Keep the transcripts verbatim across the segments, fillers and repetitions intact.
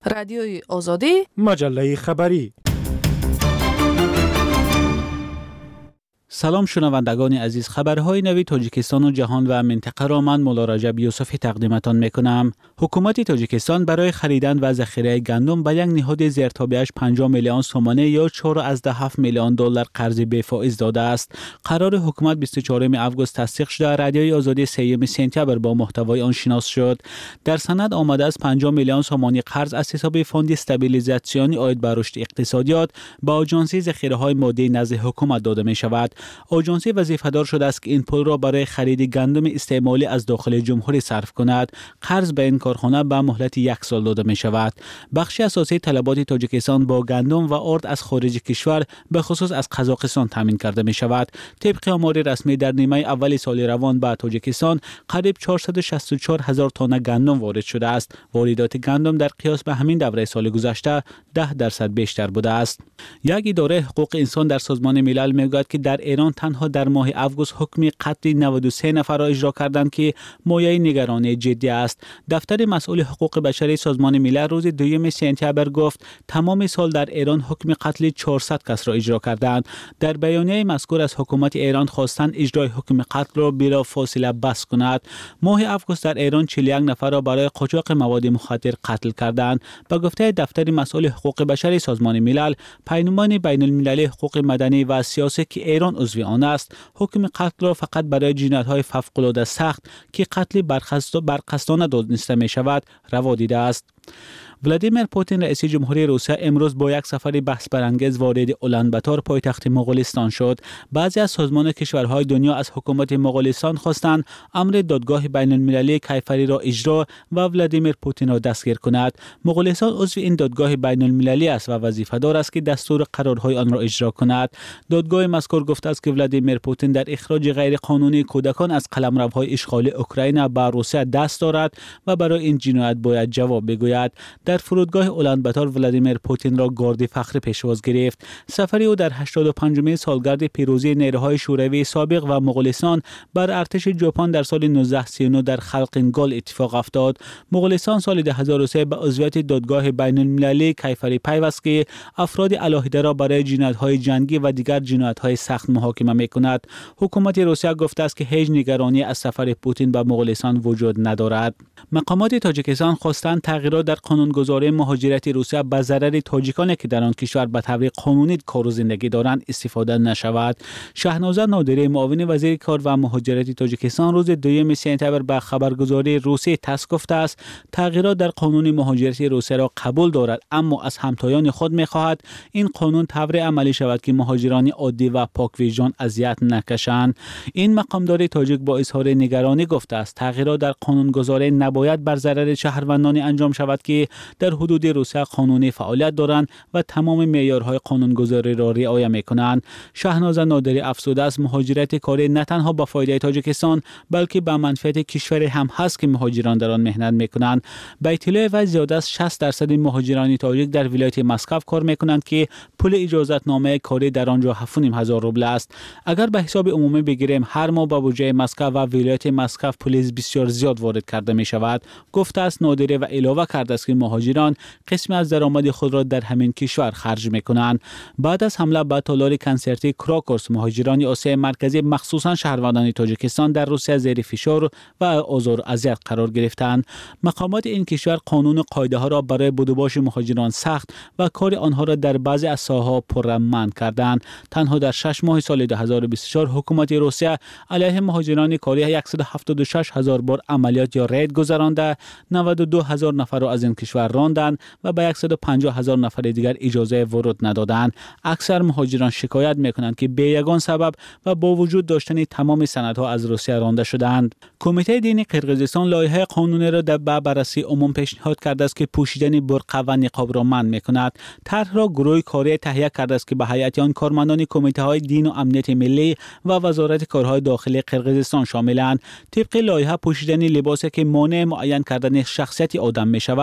رادیوی آزادی، مجله خبری. سلام شنوندگان عزیز، خبرهای نوی تاجیکستان و جهان و منطقه را من مولا رجب یوسفی تقدیمتان میکنم. حکومت تاجیکستان برای خریدن و ذخیره گندم به یک نهاد زیرتابعش پنجاه میلیون سومانه یا چهار و هفت میلیون دلار قرض بی فائز داده است. قرار حکومت بیست و چهارم آگوست تصدیق شده. رادیوی آزادی سوم سپتامبر با محتوای آن شناس شد. در سند آمده است پنجاه میلیون سومانی قرض از حساب فوند استابیلیزاسیونی عاید به رشد اقتصادیات به آژانس ذخیره های مادی نزد حکومت داده می شود. آژانس وظیفه‌دار شده است که این پول را برای خرید گندم استعمالی از داخل جمهوری صرف کند. قرض به این کارخانه به مهلت یک سال داده می شود. بخش اساسی طلبات تاجیکستان با گندم و آرد از خارج کشور به خصوص از قزاقستان تامین کرده می شود. طبق آمار رسمی در نیمه اول سال روان به تاجیکستان قریب چهارصد و شصت و چهار هزار تن گندم وارد شده است. واردات گندم در قیاس به همین دوره سال گذشته ده درصد بیشتر بوده است. یک اداره حقوق انسان در سازمان ملل میگوید که در ایران تنها در ماه آگوست حکم قتل نود و سه نفر را اجرا کردند که مایه نگرانی جدی است. دفتر مسئول حقوق بشری سازمان ملل روز دوم سپتامبر گفت تمام سال در ایران حکم قتل چهارصد کس را اجرا کردند. در بیانیه مذکور از حکومت ایران خواستند اجرای حکم قتل را بلا فاصله بس کند. ماه آگوست در ایران چهل و یک نفر را برای قاچاق مواد مخدر قتل کردند. به گفته دفتر مسئول حقوق بشری سازمان ملل، پیمان بین المللی حقوق مدنی و سیاسی که ایران عضو آن است، حکم قتل را فقط برای جنایت‌های فوق‌العاده سخت که قتل برقصدانه دانسته می شود روا دیده است. ولادیمیر پوتین رئیس جمهوری روسیه امروز با یک سفر بحث برانگیز وارد اولانباتور پایتخت مغولستان شد. بعضی از سازمان کشورهای دنیا از حکومت مغولستان خواستند امر دادگاه بین المللی کیفری را اجرا و ولادیمیر پوتین را دستگیر کند. مغولستان عضو این دادگاه بین المللی است و وظیفه‌دار است که دستور قرارهای آن را اجرا کند. دادگاه مذکور گفته است که ولادیمیر پوتین در اخراج غیرقانونی کودکان از قلمروهای اشغال اوکراین به روسیه دست دارد و برای این جنایت باید جواب بگوید. در فرودگاه اولانباتور ولادیمیر پوتین را گارد فخر پیشواز گرفت. سفر او در هشتاد و پنجمین سالگرد پیروزی نیروهای شوروی سابق و مغولستان بر ارتش ژاپن در سال نوزده سی و نه در خلقینگال اتفاق افتاد. مغولستان سال دو هزار و سه به عضویت دادگاه بین المللی کیفری پیوست که افراد علاهیده را برای جنایت‌های جنگی و دیگر جنایت‌های سخت محاکمه می‌کند. حکومت روسیه گفته است که هیچ نگرانی از سفر پوتین به مغولستان وجود ندارد. مقامات تاجیکستان خواستند تغییرات در قانونگذاری مهاجرت روسیه به ضرر تاجیکانی که در آن کشور به طور قانونی کار و زندگی دارند استفاده نشود. شهنازه نادری معاون وزیر کار و مهاجرت تاجیکستان روز دوم سپتامبر به خبرگزاری روسی تاس گفته است تغییرات در قانون مهاجرت روسیه را قبول دارد، اما از همتایان خود می‌خواهد این قانون طوری عملی شود که مهاجران عادی و پاک وجدان اذیت نکشند. این مقامدار تاجیک با اظهار نگرانی گفته است تغییرات در قانونگذاری نباید بر ضرر شهروندان انجام شود که در حدود روسیه قانونی فعالیت دارند و تمام معیارهای قانونگذاری را رعایت می‌کنند. شهنازه نادری افزوده است مهاجرت کاری نه تنها با فایده تاجیکستان بلکه به منفعت کشور هم هست که مهاجران در آن مهنت می‌کنند. به اطلاع و زیاده از شصت درصد مهاجران تاجیک در ولایت مسکو کار می‌کنند که پول اجازه‌نامه کاری در آنجا هفت و نیم هزار روبل است. اگر به حساب عمومی بگیریم هر ماه به بودجه مسکو و ولایت مسکو پول بسیار زیاد وارد کرده می‌شود. گفته است نادری و علاوه کرده است که مهاجران قسمی از درآمد خود را در همین کشور خرج می‌کنند. بعد از حمله به تالار کنسرتی کراکوس، مهاجران آسیای مرکزی مخصوصا شهروندان تاجیکستان در روسیه زیر فشار و آزار و اذیت قرار گرفتند. مقامات این کشور قانون و قاعده‌ها را برای بدوباش مهاجران سخت و کار آنها را در بعضی از ساحه‌ها پرامن کردند. تنها در شش ماه سال دو هزار و بیست و چهار حکومت روسیه علیه مهاجران کاری صد و هفتاد و شش هزار بار عملیات یا رید گذرانده، نود و دو هزار نفر را از این کشور راندند و به صد و پنجاه هزار نفر دیگر اجازه ورود ندادند. اکثر مهاجران شکایت می‌کنند که به یگان سبب و با وجود داشتن تمام سندها از روسیه رانده شدند. کمیته دینی قرقیزستان لایحه قانونی را در بررسی عموم پیشنهاد کرده است که پوشیدن برقع و نقاب را منع می‌کند. طرح را گروه کاری تهیه کرده است که به هیئت آن کارمندان کمیته‌های دین و امنیت ملی و وزارت کارهای داخلی قرقیزستان شاملند. طبق لایحه پوشیدن لباسی که مانع معین کردن شخصیت آدم می‌شود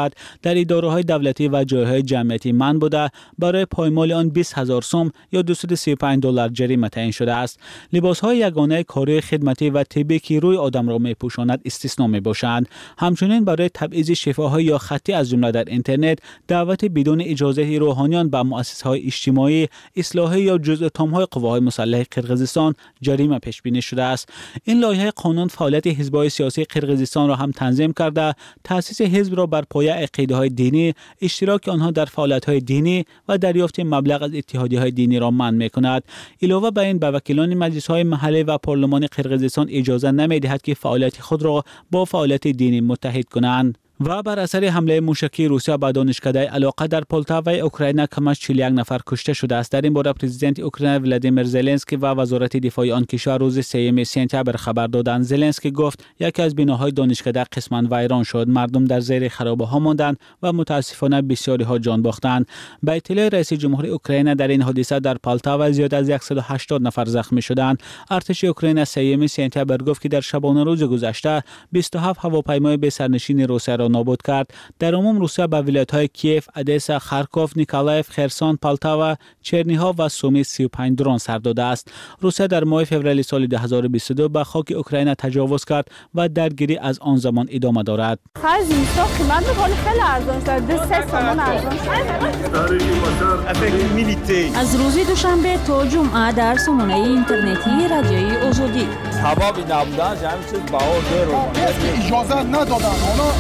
شود در اداره‌های دولتی و جایهای جمعیتی منع بوده برای پایمال آن بیست هزار سوم یا دویست و سی و پنج دلار جریمه تعیین شده است. لباس‌های یگانه کاری خدمتی و طبی که روی آدم را می‌پوشاند استثنا می‌باشند. همچنین برای تبعیض شفاهی یا خطی از جمله در اینترنت دعوت بدون اجازه روحانیان به مؤسسه‌های اجتماعی، اصلاحی یا جزء تام‌های قواهای مسلح قرقیزستان جریمه پیش بینی شده است. این لایحه قانون فعالیت حزب‌های سیاسی قرقیزستان را هم تنظیم کرده، تأسیس حزب را بر پایه عقیده‌های دینی، اشتراک آنها در فعالیت‌های دینی و دریافت مبلغ از اتحادیه‌های دینی را منع می‌کند. علاوه بر این به وکیلان مجلس‌های محلی و پارلمان قرقیزستان اجازه نمی‌دهد که فعالیت خود را با فعالیت دینی متحد کنند. و بر اثر حمله موشکی روسیه به دانشکده علاقه در پولتاوا اوکراین کم از چهل و یک نفر کشته شده است. در این باره پرزیدنت اوکراین ولادیمیر زلنسکی و وزارت دفاع آن کشور روز سوم سپتامبر خبر دادند. زلنسکی گفت یکی از بناهای دانشکده قسماً ویران شد، مردم در زیر خرابه‌ها ماندند و متاسفانه بسیاری ها جان باختند. به اطلاع رئیس جمهور اوکراین در این حادثه در پولتاوا زیاد از صد و هشتاد نفر زخمی شدند. ارتش اوکراین سوم سپتامبر گفت که در شبانه روز گذشته بیست و هفت هواپیمای به سرنشین روسیه را نابود کرد. در عموم روسیه به ولایت‌های کیف، ادسا، خارکوف، نیکولایف، خرسون، پولتاوا، چرنیها و سومی سی و پنج درون سر داده است. روسیه در ماه فوریه سال دو هزار و بیست و دو به خاک اوکراین تجاوز کرد و درگیری از آن زمان ادامه دارد. خرج اینستا قیمت می‌کنه خیلی ارزان شد. دو سه تومان ارزان شد. از روز دوشنبه تا جمعه در سامانه اینترنتی رادیوی آزادی. هوا بی نبودن همین چیز باور داره. اجازه ندادن.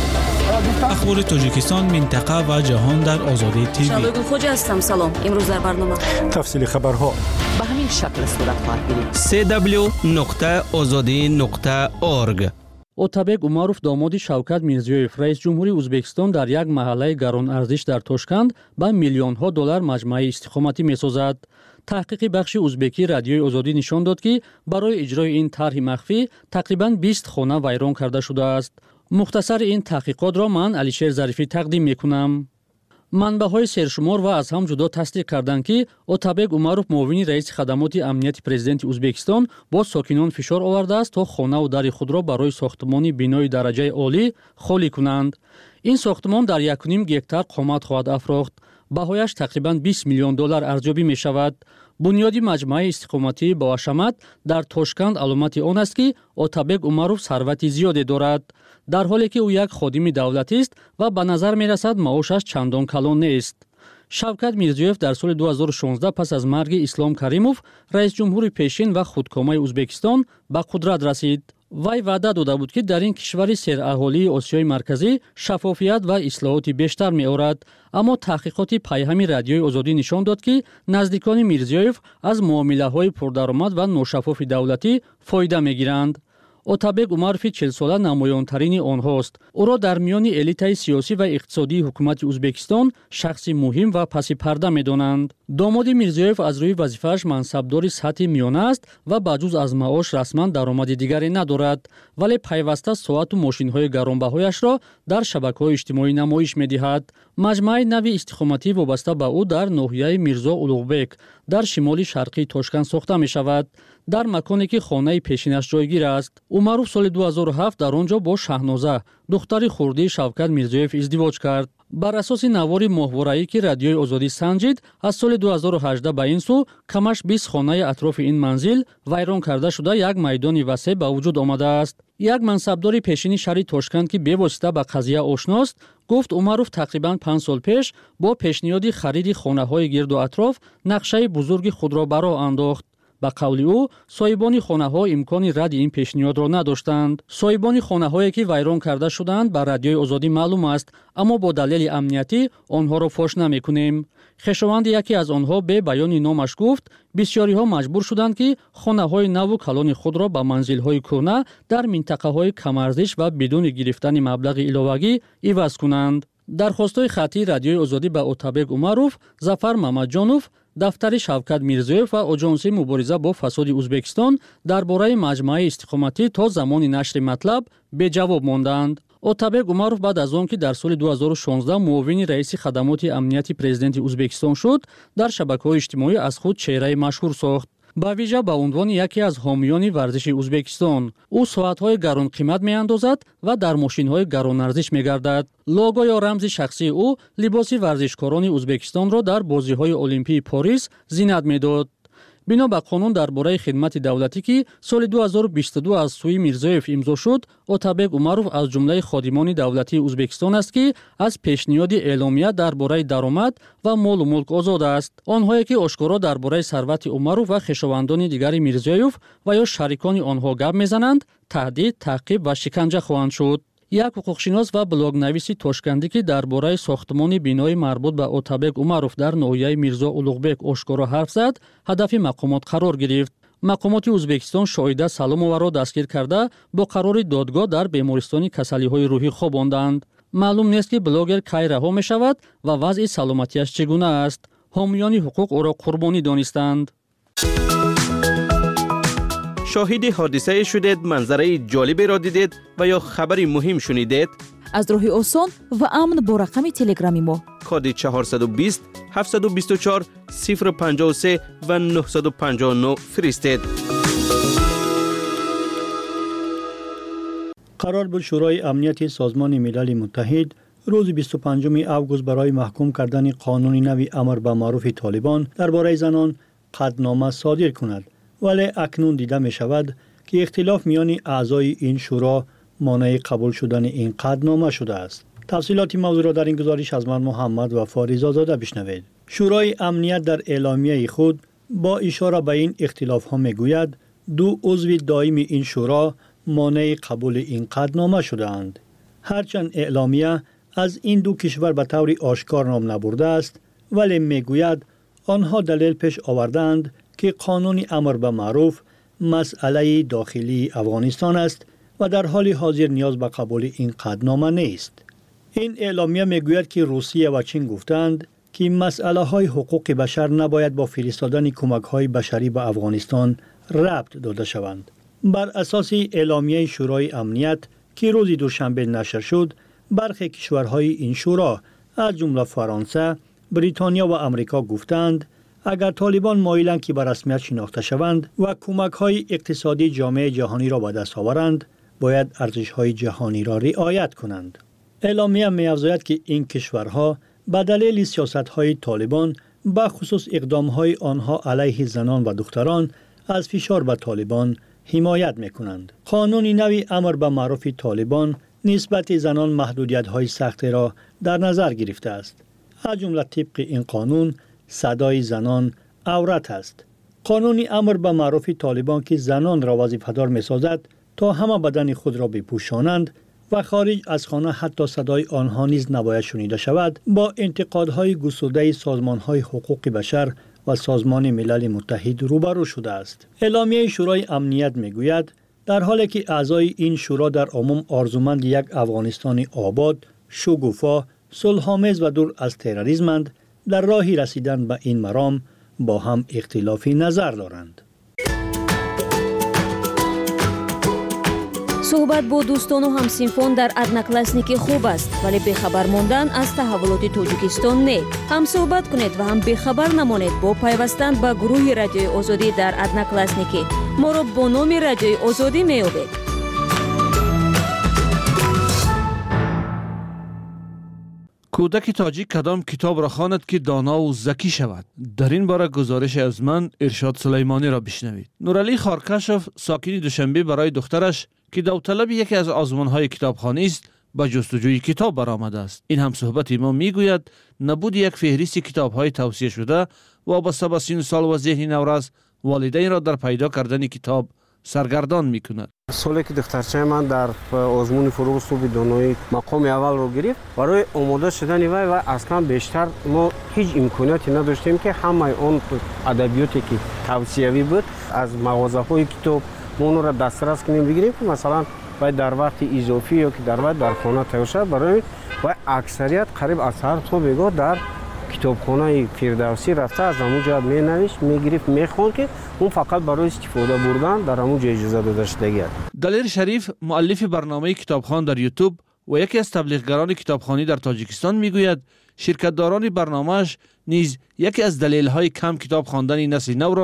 اخبار تاجیکستان، منطقه و جهان در آزادی تیوی. شبگون خوج هستم. سلام. امروز در برنامه تفصیل خبرها به همین شکل صورت خواهد گرفت. سی دبلیو نقطه آزادی نقطه اورگ. Otabek Umarov домоди Shavkat Mirziyoyev раис ҷумҳури Ӯзбекистон дар як маҳаллаи гаронарзиш дар Тошканд ба миллионҳо доллар маҷмӯаи истихоматӣ месозад. таҳқиқи бахши ӯзбекӣ радиои озодӣ нишон дод, ки барои иҷрои ин тарҳи махфӣ тақрибан бист хона вайрон карда шудааст. мухтасари ин таҳқиқотро ман Алишер Зарифӣ тақдим мекунам. манбаъҳои сершумор ва аз ҳам ҷудо тасдиқ карданд, ки Otabek Umarov муовини раиси хадамоти амнияти президенти Ӯзбекистон бо сокинон фишор овардааст, то хонаву дари худро барои сохтмони бинои дараҷаи олӣ холӣ кунанд. ин сохтмон дар як و نیم гектар қомат хоҳад афрохт. баҳояш тақрибан бист миллион доллар арзёбӣ мешавад. бунёди маҷмӯаи истиқоматии боҳашамат дар Тошканд аломати он аст, ки Otabek Umarov сарвати зиёде дорад, дар ҳоле ки ӯ як ходими давлатист ва ба назар мерасад маошаш чандон калон нест. Шавкат Мирзиёев дар соли ду ҳазору шонздаҳ пас аз марги Ислом Каримов раисҷумҳури пешин ва худкомаи Ӯзбекистон ба қудрат расид. вай ваъда дода буд, ки дар ин кишвари сераҳолии Осиёи марказӣ шаффофият ва ислоҳоти бештар меорад. аммо таҳқиқоти пайҳами радиои озодӣ нишон дод, ки наздикони Мирзиёев аз муомилаҳои пурдаромад ва ношаффофи давлатӣ фоида мегиранд. Otabek Umarovi чилсола намоёнтарини онҳост. ӯро дар миёни элитаи сиёсӣ ва иқтисодии ҳукумати Ӯзбекистон шахси муҳим ва паси парда медонанд. домоди Мирзиёев аз рӯи вазифааш мансабдори сатҳи миёна аст ва ба ҷуз аз маош расман даромади дигаре надорад, вале пайваста соату мошинҳои гаронбаҳояшро дар шабакаҳои иҷтимоӣ намоиш медиҳад. маҷмӯаи нави истихоматӣ вобаста ба ӯ дар ноҳияи Мирзо Улуғбек дар шимоли шарқии Тошканд сохта мешавад, дар маконе ки хонаи пешинаш ҷойгир аст. Умаров соли ду ҳазору ҳафт дар он ҷо бо Шаҳноза, духтари хурдии Шавкат Мирзиёев издивоҷ кард. бар асоси навори моҳвораӣ, ки радиои озодӣ санҷид, аз соли ду ҳазору ҳаждаҳ ба ин су камаш бист хонаи атрофи ин манзил вайрон карда шуда як майдони васеъ ба вуҷуд омадааст. як мансабдори пешини шаҳри Тошканд, ки бевосита ба қазия ошност, гуфт Умаров тақрибан панҷ сол пеш бо пешниҳоди хариди хонаҳои гирду атроф нақшаи бузурги худро ба роҳ андохт. ба қавли ӯ, соҳибони хонаҳо имкони радди ин пешниҳодро надоштанд. соҳибони хонаҳое, ки вайрон карда шуданд, ба радиои озодӣ маълум аст, аммо бо далели амниятӣ онҳоро фош намекунем. хешованди яке аз онҳо бе баёни номаш гуфт, бисёриҳо маҷбур шуданд, ки хонаҳои наву калони худро ба манзилҳои кӯҳна дар минтақаҳои камарзиш ва бидуни гирифтани маблағи иловагӣ иваз кунанд. дархостҳои хаттии радиои озодӣ ба Otabek Umarov, Зафар Мамаҷонов, дафтари Шавкат Мирзиёев ва Оҷонсии мубориза бо фасоди Ӯзбекистон дар бораи маҷмӯаи истихоматӣ то замони нашри матлаб беҷавоб монданд. Otabek Umarov баъд аз он ки дар соли ду ҳазору шонздаҳ муовини раиси хадамоти амнияти президенти Ӯзбекистон шуд, дар шабакаҳои иҷтимоӣ аз худ чеҳраи машҳур сохт. با ویژه به عنوان یکی از حامیان ورزش ازبکستان. او ساعت‌های گران قیمت می‌اندازد و در ماشین‌های گران ارزش می‌گردد. لوگو یا رمز شخصی او لباس ورزشکاران ازبکستان را در بازی‌های المپیک پاریس زینت می‌داد. بنا به قانون درباره خدمت دولتی که سال دو هزار و بیست و دو از سوی میرزایف امضا شد، اتابک عمروف از جمله خادمان دولتی ازبکستان است که از پیشنهاد اعلامیه درباره درآمد و مال و ملک آزاد است. آنهایی که آشکارا درباره ثروت عمروف و خویشاوندان دیگر میرزایف و یا شریکان آنها گپ میزنند، تهدید، تعقیب و شکنجه خواهند شد. یک حقوقشناس و بلاگنویس توشکندی که درباره ساختمان بینای مربوط به اتابک عمروف در ناحیه میرزا اولوغبک آشکارا حرف زد، هدف مقامات قرار گرفت. مقامات ازبکستان شاهده سلامова را دستگیر کرده با قرار دادگاه در بیمارستان کسلی‌های روحی خواباندند. معلوم نیست که بلاگر کی رها می‌شود و وضع سلامتیش چگونه است. حامیان حقوق او را قربانی دانستند. شاهد حادثه شدید، منظره جالبی را دیدید و یا خبری مهم شنیدید؟ از راه آسان و امن با رقم تلگرامی ما کد چهارصد و بیست هفتصد و بیست و چهار صفر پنجاه و سه و نهصد و پنجاه و نه فرستید. قرار بود شورای امنیت سازمان ملل متحد روز بیست و پنجم اوگوست برای محکوم کردن قانون نوی امر به معروف طالبان درباره زنان قطعنامه صادر کند، ولی اکنون دیده می شود که اختلاف میان اعضای این شورا مانع قبول شدن این قطعنامه شده است. تفصیلات موضوع را در این گزارش از من محمد و فاریز آزاده بشنوید. شورای امنیت در اعلامیه خود با اشاره به این اختلاف ها می گوید دو عضو دائم این شورا مانع قبول این قطعنامه شده اند. هرچند اعلامیه از این دو کشور به طور آشکار نام نبرده است، ولی می گوید آنها دلیل پیش آوردند که قانون امر به معروف مسئله داخلی افغانستان است و در حال حاضر نیاز به قبول این قطعنامه نیست. این اعلامیه میگوید که روسیه و چین گفتند که مسئله های حقوق بشر نباید با فرستادن کمک های بشری به افغانستان ربط داده شوند. بر اساس اعلامیه شورای امنیت که روز دوشنبه نشر شد، برخی کشورهای این شورا از جمله فرانسه، بریتانیا و امریکا گفتند اگر طالبان مایلند که به رسمیت شناخته شوند و کمک‌های اقتصادی جامعه جهانی را به دست آورند، باید ارزش‌های جهانی را رعایت کنند. اعلامیه می‌افزاید که این کشورها به دلیل سیاست‌های طالبان به خصوص اقدام‌های آنها علیه زنان و دختران از فشار به طالبان حمایت می‌کنند. قانون نوی امر به معروف طالبان نسبت زنان محدودیت‌های سخت را در نظر گرفته است. از جمله طبق این قانون صدای زنان عورت است. قانون امر به معروف طالبان که زنان را وظیفه‌دار می‌سازد تا همه بدن خود را بپوشانند و خارج از خانه حتی صدای آنها نیز نباید شنیده شود، با انتقادهای گسترده سازمان‌های حقوق بشر و سازمان ملل متحد روبرو شده است. اعلامیه شورای امنیت می‌گوید در حالی که اعضای این شورا در عموم آرزومند یک افغانستان آباد، شکوفا، صلح‌آمیز و دور از تروریسمند، در راهی رسیدن به این مرام با هم اختلافی نظر دارند. صحبت با دوستان و همسینفان در ادناکلاسنیکی خوب است، ولی بخبر ماندن از تحولات تاجیکستان نه. هم صحبت کنید و هم بخبر نمانید با پیوستن به گروه رادیوی آزادی در ادناکلاسنیکی. ما را با نام رادیوی آزادی می‌یابید. کودک تاجیک کدام کتاب را خواند که دانا و ذکی شود؟ در این باره گزارش از من ارشاد سلیمانی را بشنوید. نورعلی خارکشف ساکن دوشنبه برای دخترش که داوطلب یکی از آزمون‌های کتابخانه است به جستجوی کتاب برآمده است. این هم صحبت ما میگوید نبود یک فهرست کتاب‌های توصیه شده وابسته به سن سال و ذهن نوروز والدین را در پیدا کردن کتاب سرگردان میکند. سالی که دخترچه من در آزمون فروغ صوب دانایی مقام اول رو گرفت، برای آماده شدن وی و اصلا بیشتر ما هیچ امکاناتی نداشتیم که همه اون ادبیاتی که توصیوی بود از مغازه‌های کتاب ما اون را دسترس کنیم بگیریم که مثلا باید در وقت اضافی یا که در وقت در خانه تهیه شد، برای و اکثریت قریب از هر تو بگو در کتابخانه فردوسی رفته از همون جا می نوشت می گرفت می خوند که اون فقط برای استفاده بردن در همون جا اجازه داده شده. دلیر شریف مؤلف برنامه کتابخوان در یوتیوب و یکی از تبلیغگران کتابخوانی در تاجیکستان میگوید شرکتداران برنامه‌اش نیز یکی از دلایل های کم کتاب خواندن نسل نو را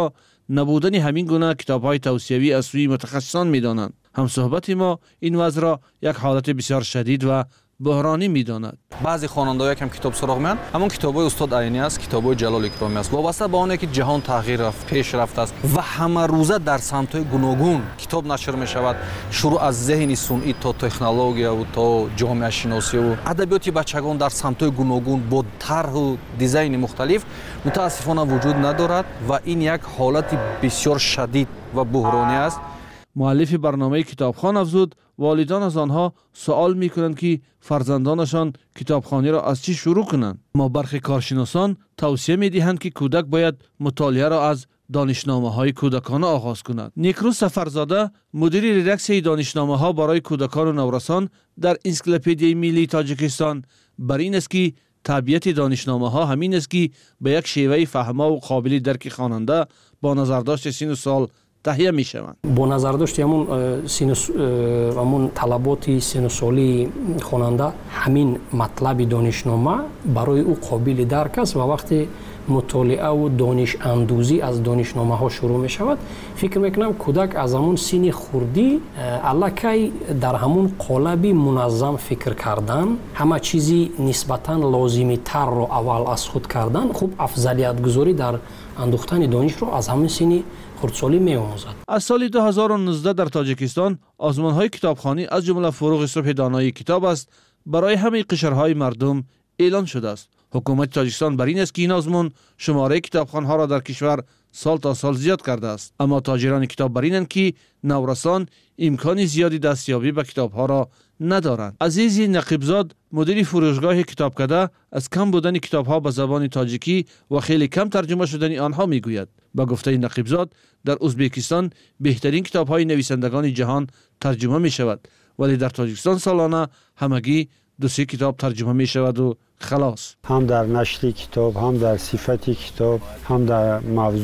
نبودن همین گونه کتاب‌های توصیوی از سوی متخصصان می‌دانند. همصحبت ما این وضع را یک حالت بسیار شدید و بحرانی می‌داند. بعضی خواننده‌ها که کتاب سراغ می‌کنند، همون کتاب‌های استاد عینی است، کتاب‌های جلال اکرامی است. وابسته به آنه که جهان تغییر رفت، پیش رفت است و همه روزه در سمت‌های گوناگون کتاب نشر می‌شود. شروع از ذهن صنعی تا تکنولوژیا و تا جامعه شناسی و ادبیات بچگان در سمت‌های گوناگون با طرح و دیزاین مختلف متأسفانه وجود ندارد و این یک حالت بسیار شدید و بحرانی است. مؤلف برنامه کتابخوان افزود والدان از آنها سوال می‌کنند که فرزندانشان کتابخوانی را از چی شروع کنند. ما برخی کارشناسان توصیه می‌دهند که کودک باید مطالعه را از دانشنامه‌های کودکانه آغاز کند. نیکروز سفرزاده مدیر ریدکسی دانشنامه‌ها برای کودکان و نورسان در انسیکلوپدیای ملی تاجیکستان بر این است که طبیعت دانشنامه‌ها همین است که به یک شیوه فهمه و قابل درک خواننده با نظرداشت سن و سال تهیه می شوند. با نظرداشت همون سینوس همون طلبات سینوسالی خواننده همین مطلب دانشنامه برای او قابل درک است و وقتی مطالعه و دانش اندوزی از دانشنامه ها شروع می شود فکر میکنم کودک از همون سن خردی الکی در همون قالب منظم فکر کردن همه چیزی نسبتا لازمی تر رو اول از خود کردن خوب افضلیت گذاری در اندوختن دانش رو از همون سن خردسالی می آموزد. از سال دو هزار و نوزده در تاجیکستان آزمان‌های کتابخوانی از جمله فروغ صبح دانایی کتاب است برای همه قشرهای مردم اعلان شده است. حکومت تاجیکستان بر این است که این آزمون شماره کتابخوان‌ها را در کشور سال تا سال زیاد کرده است. اما تاجران کتاب بر اینند که نورسان امکان زیادی دستیابی به کتاب‌ها را ندارند. عزیزی نقیبزاد مدیر فروشگاه کتابکده از کم بودن کتاب‌ها به زبان تاجیکی و خیلی کم ترجمه شدن آنها میگوید. با گفته نقیبزاد در ازبکستان بهترین کتاب‌های نویسندگان جهان ترجمه می شود ولی در تاجیکستان سالانه همگی دو سه کتاب ترجمه می شود و خلاص. هم در نشر کتاب، هم در صفت کتاب، هم در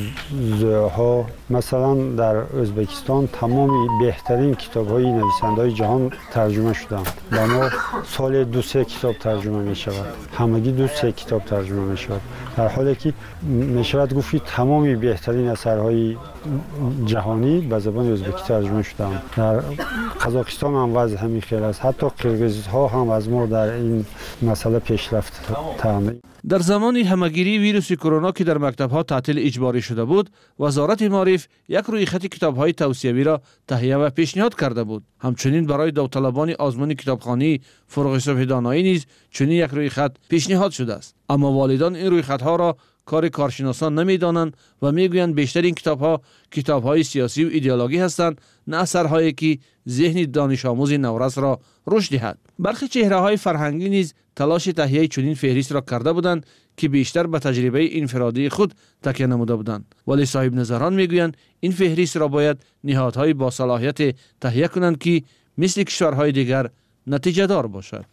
موضوعها. مثلا در ازبکستان تمام بهترین کتاب‌های نویسنده‌های جهان ترجمه شدند. و ما سال دو سه کتاب ترجمه می شود. همگی دو سه کتاب ترجمه می شود. در حالی که می شود گفت تمامی بهترین اثرهای جهانی به زبان ازبکی ترجمه شدند. در قزاقستان هم وضع همین خیلی است. حتی قرقیزها هم از ما در این مسئله پیشرفت تامین. در زمان همهگیری ویروس کرونا که در مکتب‌ها تعطیل اجباری شده بود، وزارت معارف یک رویخط کتاب‌های توصیوی را تهیه و پیشنهاد کرده بود. همچنین برای داوطلبان آزمون کتابخوانی فروغ صبح دانایی نیز چنین یک رویخط پیشنهاد شده است. اما والدان این رویخط‌ها را کار کارشناسان نمی‌دانند و می‌گویند بیشتر این کتاب‌ها کتاب‌های سیاسی و ایدئولوژی هستند، نه اثرهایی که ذهن دانش آموز نورس را رشد دهد. برخی چهره‌های فرهنگی نیز تلاش تهیه چنین فهرست را کرده بودند که بیشتر به تجربه انفرادی خود تکیه نموده بودند، ولی صاحب نظران میگویند این فهرست را باید نهادهای با صلاحیت تهیه کنند که مثل کشورهای دیگر نتیجه دار باشد.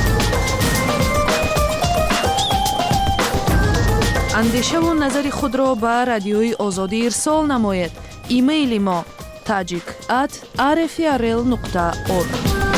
اندیشه و نظر خود را به رادیوی آزادی ارسال نمایید. ایمیل ما tajik at r f r l nokta org.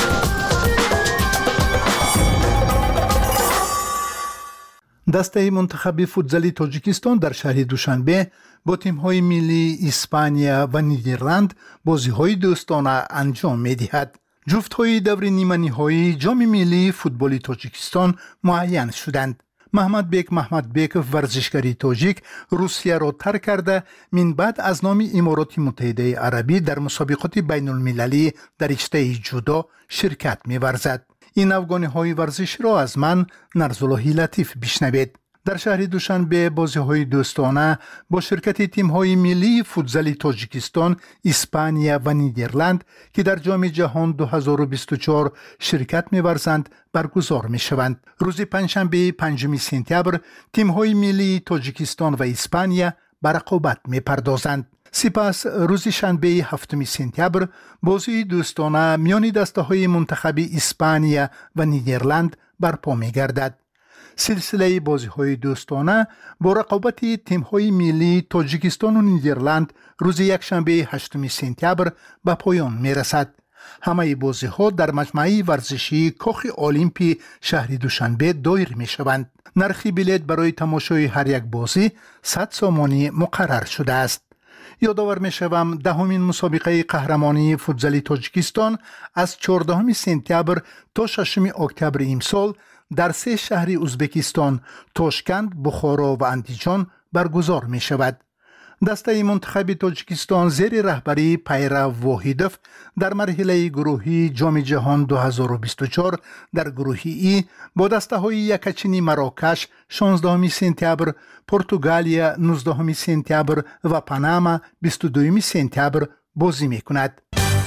دسته منتخب فوتزالی تاجیکستان در شهر دوشنبه با تیم‌های ملی اسپانیا و نیدرلند بازی‌های دوستانه انجام می‌دهد. جفت‌های دور نیمه‌نهایی جام ملی فوتبال تاجیکستان معین شدند. محمد بیک محمد بیک ورزشکاری تاجیک روسیه را ترک کرده من بعد از نام امارات متحده عربی در مسابقات بین المللی در رشته جودو شرکت می‌ورزد. این افغانی‌های ورزش را از من نرزالله لطیف بشنوید. در شهر دوشنبه بازی‌های دوستانه با شرکت تیم‌های ملی فوتزال تاجیکستان، اسپانیا و نیدرلند که در جام جهان دو هزار و بیست و چهار شرکت می‌ورزند برگزار می‌شوند. روز پنجشنبه پنجم سپتامبر تیم‌های ملی تاجیکستان و اسپانیا به رقابت می‌پردازند. سپس روز شنبه هفتم سپتامبر بازی دوستانه میان دسته‌های منتخب اسپانیا و نیدرلند برپا می‌گردد. سلسله بازی‌های دوستانه با رقابت تیم‌های ملی تاجیکستان و نیدرلند روز یکشنبه هشتم سپتامبر به پایان می‌رسد. همه بازی‌ها در مجمع ورزشی کاخ المپی شهر دوشنبه دایر می‌شوند. نرخ بلیط برای تماشای هر یک بازی صد سامانی مقرر شده است. یادآور می‌شوم دهمین مسابقه قهرمانی فوتبال تاجیکستان از چهاردهم سپتامبر تا ششم اکتبر امسال در سه شهر ازبکستان، تاشکند، بخارا و اندیجان برگزار می‌شود. دسته منتخب تاجیکستان زیر رهبری پیرو واحدوف در مرحله گروهی جام جهان دو هزار و بیست و چهار در گروه ای با دسته های یکچینی مراکش شانزدهم سپتامبر، پرتغالیا نوزدهم سپتامبر و پاناما بیست و دوم سپتامبر بازی میکند.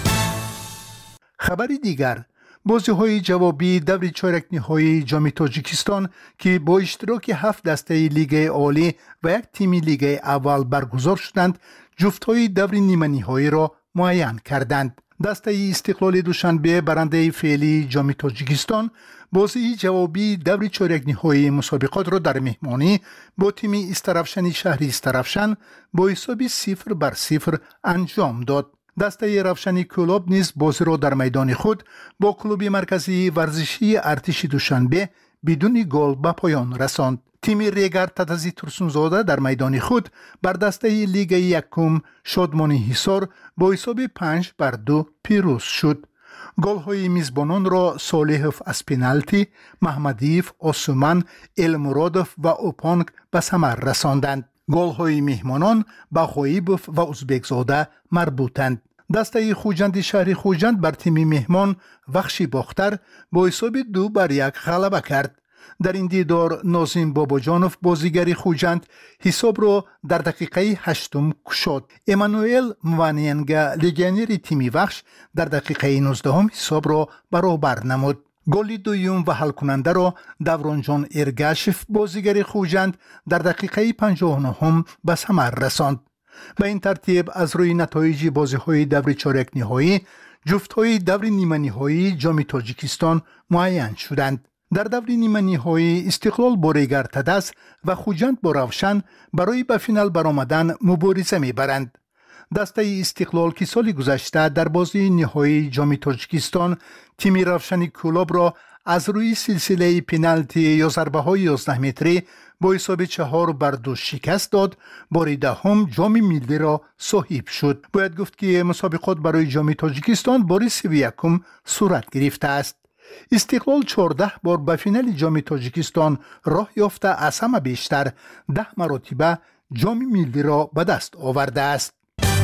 خبری دیگر، بازی های جوابی دور چهارک نهایی جام تاجیکستان که با اشتراک هفت دسته لیگ عالی و یک تیم لیگ اول برگزار شدند، جفت های دور نیمه نهایی را معین کردند. دسته استقلال دوشنبه برنده فعلی جام تاجیکستان بازی جوابی دور چهارک نهایی مسابقات را در مهمانی با تیم استرافشن شهر استرافشن با حساب صفر بر صفر انجام داد. دسته رفشنی کلوب نیز بازی را در میدان خود با کلوب مرکزی ورزشی ارتش دوشنبه بدون گل به پایان رساند. تیم ریگر تتزی ترسونزاده در میدان خود بر دسته لیگ یکم شادمانی حصار با حساب پنج بر دو پیروز شد. گل های میزبانان را صالحوف از پنالتی، محمدیف، آسومن، المرادوف و اوپانگ به ثمر رساندند. گل های مهمانان به خویبوف و ازبکزاده مربوطند. دسته خوجند شهر خوجند بر تیم مهمان وخشی باختر با حساب دو بر یک غلبه کرد. در این دیدار نازم باباجانوف بازیگر خوجند حساب را در دقیقه هشتم کشاد. امانوئل موانینگا لگنیر تیم وخش در دقیقه نوزدهم حساب را برابر نمود. گل دوم و حل کننده را دورانجان ارگاشف بازیگر خوجند در دقیقه پنجاه و نه به ثمر رساند. به این ترتیب از روی نتایج بازی‌های دور چهارک نهایی جفت‌های دور نیمه نهایی جام تاجیکستان معین شدند. در دور نیمه نهایی استقلال با ریگر تدس و خوجند با روشن برای به فینال برآمدن مبارزه می‌برند. دسته استقلال که سال گذشته در بازی نهایی جام تاجیکستان تیم روشن کلوب را از روی سلسله پنالتی یا ضربه های یازده متری با حساب چهار بر دو شکست داد، بار دهم جام ملی را صاحب شد. باید گفت که مسابقات برای جام تاجیکستان بار سی و یکم صورت گرفته است. استقلال چهارده بار به فینال جام تاجیکستان راه یافته از همه بیشتر ده مرتبه جام ملی را به دست آورده است.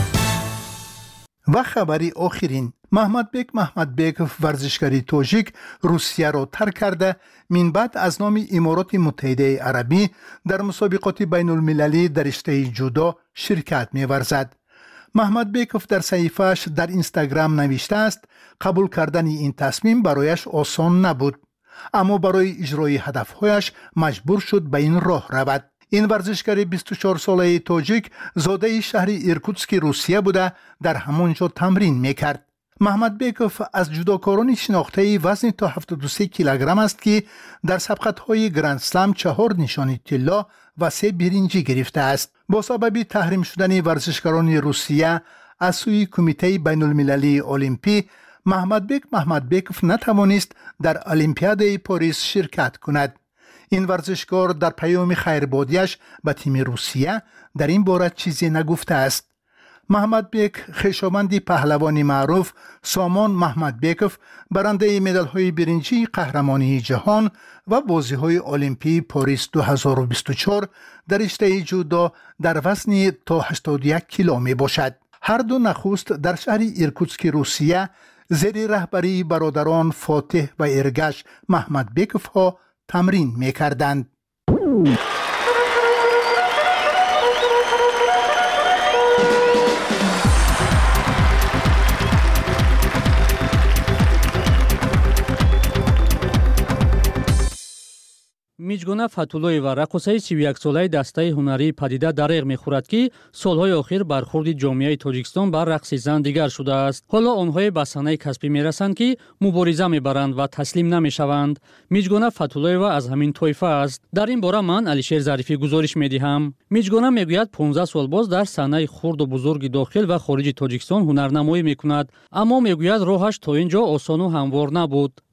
و خبری آخرین، محمدبک محمدبکوف ورزشکاری تاجیک روسیه را ترک کرده من بعد از نام امارات متحده عربی در مسابقات بین المللی در رشته جودو شرکت می ورزد. محمدبکوف در صحیفه‌اش در اینستاگرام نوشته است قبول کردن این تصمیم برایش آسان نبود، اما برای اجرای هدفهایش مجبور شد به این راه رود. این ورزشکار بیست و چهار ساله تاجیک زاده شهر ایرکوتسک روسیه بوده در همانجا تمرین میکرد. محمدبکوف از جودوکاران شناخته وزن تا هفتاد و سه کیلوگرم است که در سبقت‌های گرند اسلم چهار نشانی طلا و سه برنجی گرفته است. با سبب تحریم شدن ورزشکاران روسیه از سوی کمیته بین المللی المپی، محمدبک محمدبکوف نتوانست در المپیاد پاریس شرکت کند. این ورزشکار در پیام خیربادیش به تیم روسیه در این باره چیزی نگفته است. محمدبک خویشاوند پهلوانی معروف سامان محمدبکوف برنده مدال‌های برنجی قهرمانی جهان و بازی‌های المپی پاریس دو هزار و بیست و چهار در رشته جودو در وزن تا هشتاد و یک کیلو می باشد. هر دو نخست در شهر ایرکوتسک روسیه زیر رهبری برادران فاتح و ارگاش محمدبکوف ها تمرین می کردند. میجگونه فتولوی و رقصای سی و یک ساله دسته هنری پدیده دریغ میخورد که سالهای اخیر برخورد جامعه تاجیکستان بر رقص زن دیگر شده است. حالا آنها به صحنه کسبی میرسند که مبارزه میبرند و تسلیم نمیشوند. میجگونه فتولوی و از همین طایفه است. در این باره من علیشیر ظریفی گزارش میدهم. میجگونه میگوید پانزده سال باز در صحنه خرد و بزرگ داخل و خارج تاجیکستان هنرنمایی میکند، اما میگوید راهش تا اینجا آسان و هموار نبود.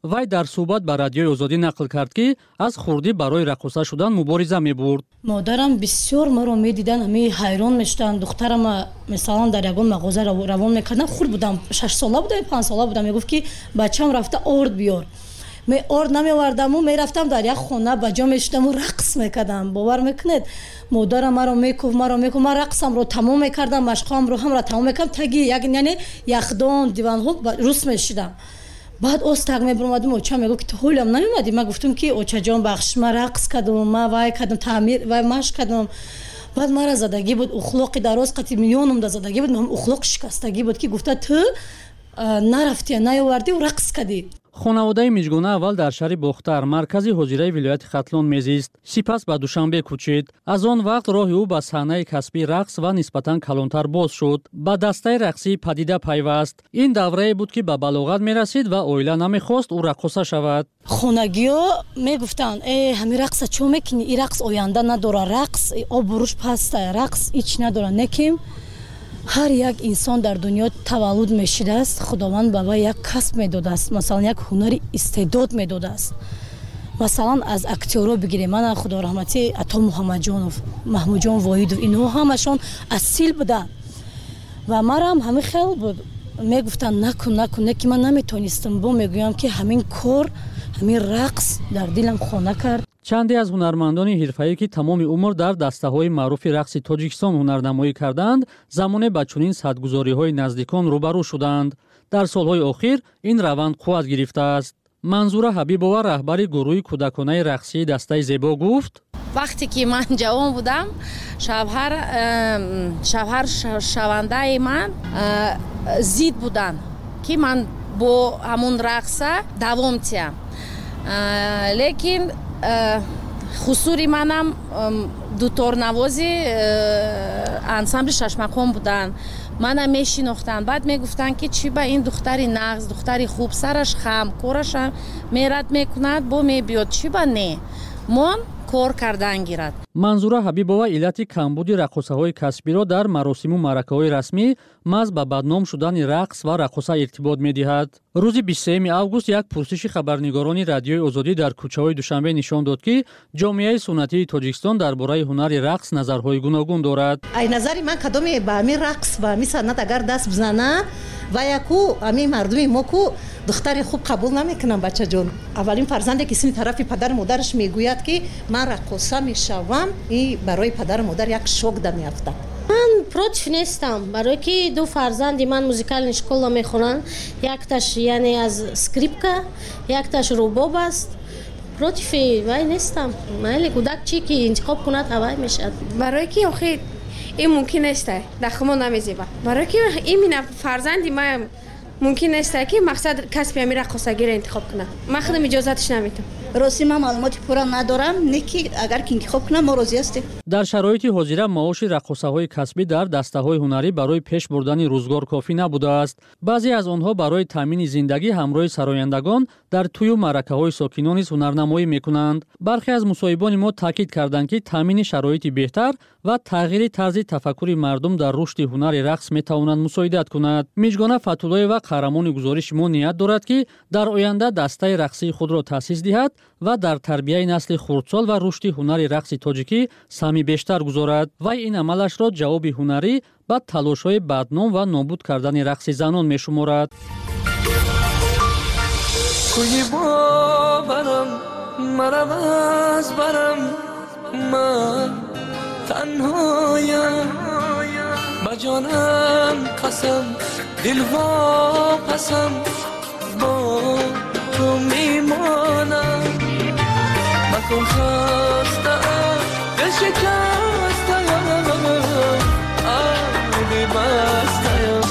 вай дар суҳбат ба радиои озодӣ нақл кард ки аз хурдӣ барои рақоса шудан мубориза мебурд. модарам бисёр маро медидан, ҳами ҳайрон мешуданд. духтарам мисалан дар ягон мағоза равон мекардам. хурд будам, шашсола будам, панҷсола будам. мегуфт ки бачам рафта орд биёр. ме орд намевардаму мерафтам дар як хона ба ҷо мешудаму рақс мекардам. бовар мекунед, модарам маро мекуф маро мекуф ман рақсамро тамом мекардам, машқамро ҳамра тамом мекардам. таги як яъне яхдон диванҳо рус мешудам. баъд оз так мебуромадам, оча мегуфт ки ту ҳолам намеомадӣ? ман гуфтам ки очаҷон бахшиш, ман рақс кардам, ман вай кардам, таъмир вай машқ кардам. баъд мара задагӣ буд, ухлоқи дароз қати миёнамда задагӣ буд, ухлоқ шикастагӣ буд ки гуфта ту нарафтӣ, наёвардӣ, рақс кардӣ. хонаводаи Миҷгона аввал дар шаҳри Бохтар, маркази ҳозираи вилояти Хатлон мезист. Сипас ба Душанбе кӯчид. Аз он вақт роҳи ӯ ба саҳнаи касбии рақс ва нисбатан калонтар боз шуд. Ба дастаи рақсии падида пайваст. Ин даврае буд ки ба балоғат мерасид ва оила намехост ӯ рақоса шавад. хонагиҳо мегуфтанд э ҳамин рақса чо мекунӣ? ин рақс оянда надора, рақс обуруш паста, рақс ич надора. неким ҳар як инсон дар дунё таваллуд мешудааст, худованд ба вай як касб медодааст, масалан як ҳунари истеъдод медодааст. масалан аз актёро бигирем, мана худораҳматӣ Ато Муҳаммаҷонов, Маҳмудҷон Воҳидов, инҳо ҳамашон асил буданд ва марам ҳамин хел буд. мегуфтанд накун накун, не ки ман наметонистам. бо мегӯям ки ҳамин кор, ҳамин рақс дар дилам хона кард. чанде аз ҳунармандони ҳирфаӣ ки тамоми умр дар дастаҳои маъруфи рақси Тоҷикистон ҳунарнамоӣ карданд, замоне ба чунин садгузориҳои наздикон рӯбарӯ шуданд. дар солҳои охир ин раванд қувват гирифтааст. Манзура Ҳабибова, раҳбари гурӯҳи кӯдаконаи рақсии дастаи Зебо гуфт: вақте ки ман ҷавон будам, шавҳар шавҳар шавандаи ман зид буданд ки ман бо ҳамун рақса давом тиям. лекин хусури манам дуторнавози ансамбли Шашмакон буданд. манам мешинохтанд. баъд мегуфтанд ки чӣ ба ин духтари нағз, духтари хуб, сараш хам, корашам мерад мекунад, бо мебиёд, чӣ ба не мон кор кардан гирад. Манзура Ҳабибова иллати камбуди рақосаҳои касбиро дар маросиму маъракаҳои расмӣ маҳз ба бадном шудани рақс ва рақоса иртибот медиҳад. рӯзи бисту сеюми август як пурсиши хабарнигорони радиои Озодӣ дар кӯчаҳои Душанбе нишон дод ки ҷомеаи суннатии Тоҷикистон дар бораи ҳунари рақс назарҳои гуногун дорад. ай назари ман кадоме ба ҳамин рақс ба ҳамин санъат агар даст бизана ва яку ҳамин мардуми мо ку духтари хуб қабул намекунам. бачаҷон, аввалин фарзанде ки сини тарафи падару модараш мегӯяд ки ман рақоса мешавам, и барои падару модар як шок да меафтад. ман против нестам, барое ки ду фарзанди ман музикални школа мехонанд. якташ яъне аз скрипка, якташ рубоб аст. против вай нестам. майли кӯдак чӣ ки интихоб кунад ҳавай мешавад. барое ки охи ин мумкин нест, дахмо намезеба. барое ки имина фарзанди ман мумкин нест ки мақсад касби ҳамин рақосагиро интихоб кунад. ман худам иҷозаташ наметам. рости ман маълумоти пурра надорам, не ки агар ки интихоб кунам мо розӣ ҳастем. дар шароити ҳозира маоши рақосаҳои касбӣ дар дастаҳои ҳунарӣ барои пеш бурдани рӯзгор кофӣ набудааст. баъзе аз онҳо барои таъмини зиндагӣ ҳамроҳи сарояндагон дар тӯю маъракаҳои сокинон низ ҳунарнамоӣ мекунанд. бархе аз мусоҳибони мо таъкид карданд ки таъмини шароити беҳтар ва тағйири тарзи тафаккури мардум дар рушди ҳунари рақс метавонад мусоидат кунад. Миҷгона Фатуллоева, қаҳрамони гузориши мо, ният дорад ки дар оянда дастаи рақсии худро таъсис диҳад ва дар тарбияи насли хурдсол ва рушди ҳунари рақси тоҷикӣ саҳми бештар гузорад. вай ин амалашро ҷавоби ҳунарӣ ба талошҳои бадном ва нобуд кардани рақси занон мешуморад. کوی باورم مرم از برم من تنهایم با جانم قسم دل واپسم با تو میمانم مکن خستم دل شکستم آبی بستم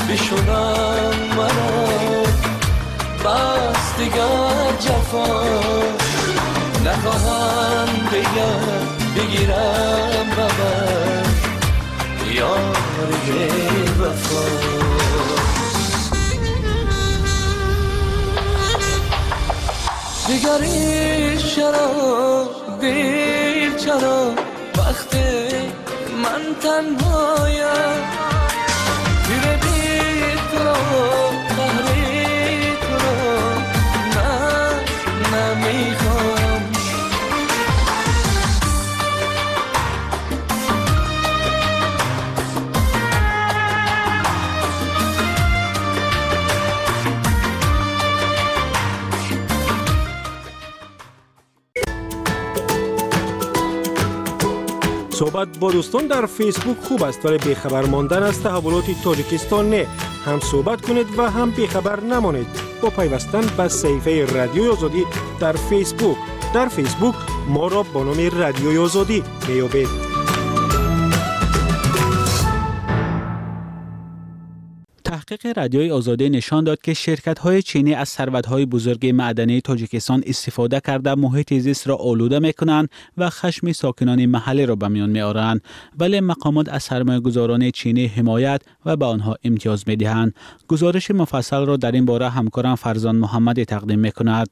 بشونم منو بس دیگر جفا نخواهم دیگر بگیرم ببر یاری وفا دیگری چرا دیر چرا وقتی من تنهایم دیره بی تو رو قهری تو رو نه نمیخوام صحبت با دوستان در فیسبوک خوب است ولی بیخبر ماندن از تحولات تاجیکستان نه. هم صحبت کنید و هم بیخبر نمانید با پیوستن به صفحه رادیوی آزادی در فیسبوک. در فیسبوک ما را با نام رادیوی آزادی میابید. تحقیق رادیوی آزادی نشان داد که شرکت‌های چینی از ثروت‌های بزرگ معدنی تاجیکستان استفاده کرده محیط زیست را آلوده می‌کنند و خشم ساکنان محلی را به میان می‌آورند، ولی مقامات از سرمایه‌گذاران چینی حمایت و به آنها امتیاز می‌دهند. گزارش مفصل را در این باره همکارم فرزان محمد تقدیم می‌کند.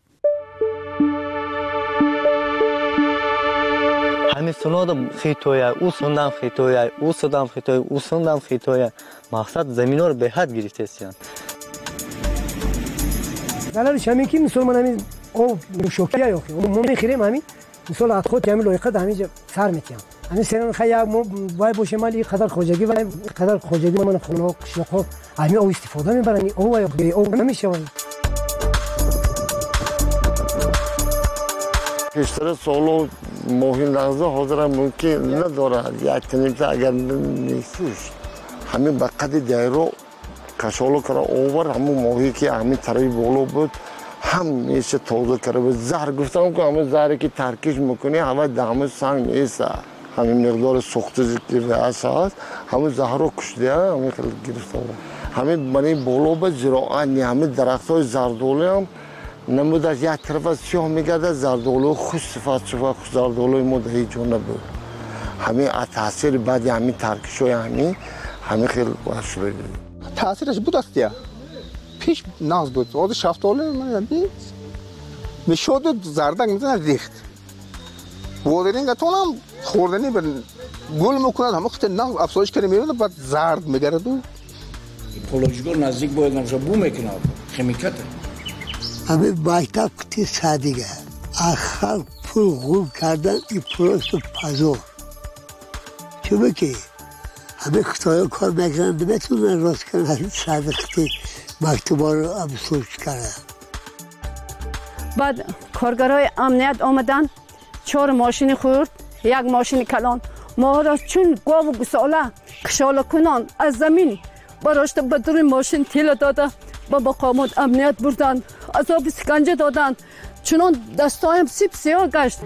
همین سنودم خیتویا، او سندم خیتویا، او سندم خیتویا، او سندم خیتویا. مقصد زمین رو به حد گرفته است. دلالش همین کی مسلمان همین او شوکیه یا خو ما میخریم همین مثلا از خود همین لایقه همین سر میتیم. همین سرن خیا مو وای باشه مالی قدر خوجگی وای قدر خوجگی من خونه شخو همین او استفاده میبرن او وای او نمیشه وای. بیشتر سالو مهم لحظه حاضر ممکن نداره یک تنیمزه اگر نیستش همین به قد دایرو کشالو کرده اوور همون ماهی که همین طرفی بالا بود هم میشه تازه کرده بود زهر گفتم که همه زهری که ترکیش میکنی همه دامه سنگ نیست همین مقدار سخت زکتی و اساس همین زهر رو کشیده همین خیلی گرفته بود همین بنی بالا بود زراعت نی همین درخت های زردولی هم نمود از یک طرف از سیاه میگرده زردولو خوش صفت صفت خوش زردولوی مده هیچ جا نبود همین تاثیر بعد همین ترکش های همین همین خیلی باید شده تاثیرش بود است یا پیش ناز بود آده شفتاله من دید میشود زردک میزنه ریخت بودرین گتون هم خوردنی بر گل میکند همه خطر ناز افزایش کنه میرود بعد زرد میگرد و اکولوژیکال نزدیک باید نمیشه بو میکنه خمیکته همه باید کتی سادیگه آخر پول غول کردن ای پروست پازور چه بکی همه خطای کار میکنن نمیتونن راست کنن همین ساده کتی مکتوبا رو افزایش کردن بعد کارگرای امنیت آمدن چهار ماشین خورد یک ماشین کلان ما را چون گاو و گساله کشاله کنان از زمین براشت به دور ماشین تیل داده با مقامات امنیت بردن عذاب سکنجه دادن چنان دستایم سیب سیاه گشت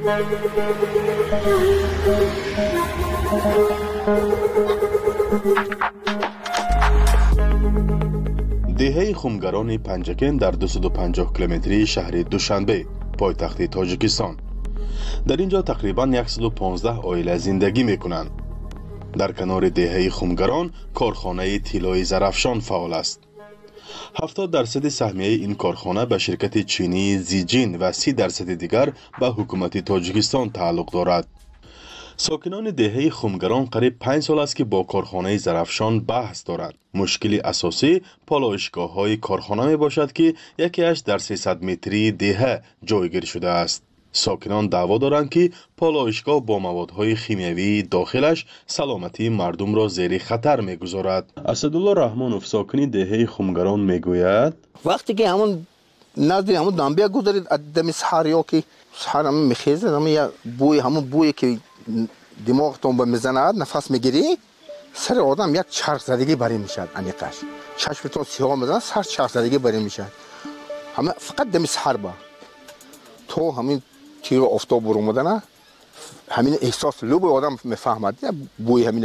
دهه خمگران پنجکن در دویست و پنجاه کیلومتری شهر دوشنبه پایتخت تاجیکستان. در اینجا تقریباً صد و پانزده عائله زندگی میکنند. در کنار دهه خمگران کارخانه طلای زرافشان فعال است. هفتاد درصد سهمیه این کارخانه به شرکت چینی زیجین و سی درصد دیگر به حکومت تاجیکستان تعلق دارد. ساکنان دهه خمگران قریب پنج سال است که با کارخانه زرافشان بحث دارند. مشکل اساسی پالایشگاه های کارخانه می باشد که یکی اش در سیصد متری دهه جایگیر شده است. ساکنان دعوا دارند که پالایشگاه با موادهای شیمیایی داخلش سلامتی مردم را زیر خطر میگذارد. اسدالله رحمانوف ساکن دهه خمگران میگوید وقتی که همون نزدیک همون دنبیا گذارید دم سحریا که سحر هم میخیزه همون یا بوی همون بوی که دماغتون به میزند نفس میگیری سر آدم یک چرخ زدگی بری میشد انیقش چشمتون سیاه میزنه سر چرخ زدگی بری میشد همه فقط دم سحر با تو همین تیر افتاب برو مدنه همین احساس لب آدم میفهمد بوی همینه.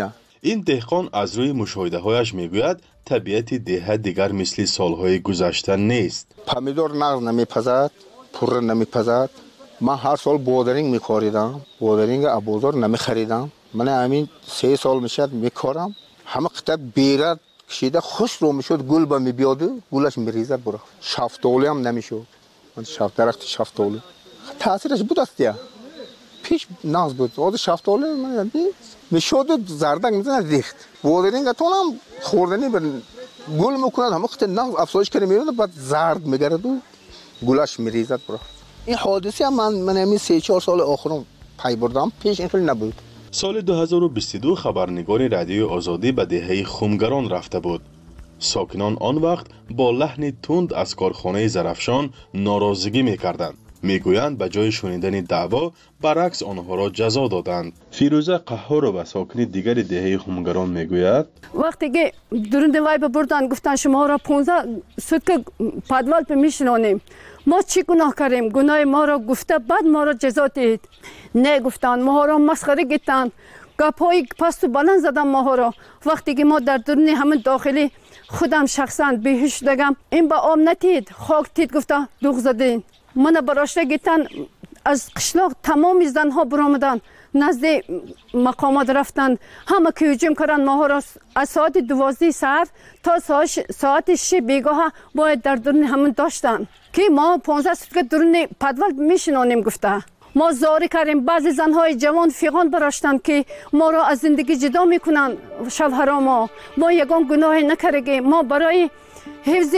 این دهقان از روی مشاهده‌هایش میگوید طبیعت دهه دیگر مثل سالهای گذشته نیست. پامیدور نغز نمیپزد، پور نمیپزد. من هر سال بودرینگ میکاریدم، بودرینگ ابوزار نمیخریدم. من همین سه سال میشد میکارم. همه قطعه بیرد کشیده خوش رو میشد، گل با میبیاده، گلش میریزد برا. شفتولی هم نمیشد. من شفت درخت شفتولی. تاثیرش بود است یا پیش نغز بود. آد شفتولی من میشد زردک میزنه ریخت. بودرینگ اتونم خوردنی بر گل میکند، همه قطعه نغز افزایش کنه میاد بعد زرد میگرد و گلش میریزد برا. این حادثه من من همین سه چهار سال آخرم پی بردم، پیش اینطوری نبود. سال دو هزار و بیست و دو خبرنگار رادیوی آزادی به دهه خمگران رفته بود. ساکنان آن وقت با لحن تند از کارخانه زرافشان ناراضگی میکردند. میگویند به جای شنیدن دعوا برعکس آنها را جزا دادند. فیروزه قهار و ساکن دیگر دهه خمگران میگوید وقتی که درنده وای بردن گفتن شما را پانزده سوتک پدوال پی میشنانیم، ما چی گناه کردیم؟ گناه ما را گفته بعد ما را جزا دید. نه گفتن، ما را مسخره گفتند، گپای پست و بلند زدن ما را. وقتی که ما در درون همین داخلی خودم شخصا بیهوش دگم، این با آم نتید، خاک تید گفته دوغ زدین. من براشته گفتن از قشلاق تمام زنها برآمدن نزد مقامات رفتند، همه که هجوم کردن ما را از ساعت دوازده ساعت تا ساعت شش بیگاه باید در درون همون داشتن که ما پانزده سوت که درون پدول میشنانیم. گفته ما زاری کردیم. بعضی زنهای جوان فیغان براشتند که ما را از زندگی جدا میکنن. شوهرها ما ما یگان گناه نکردیم، ما برای حفظ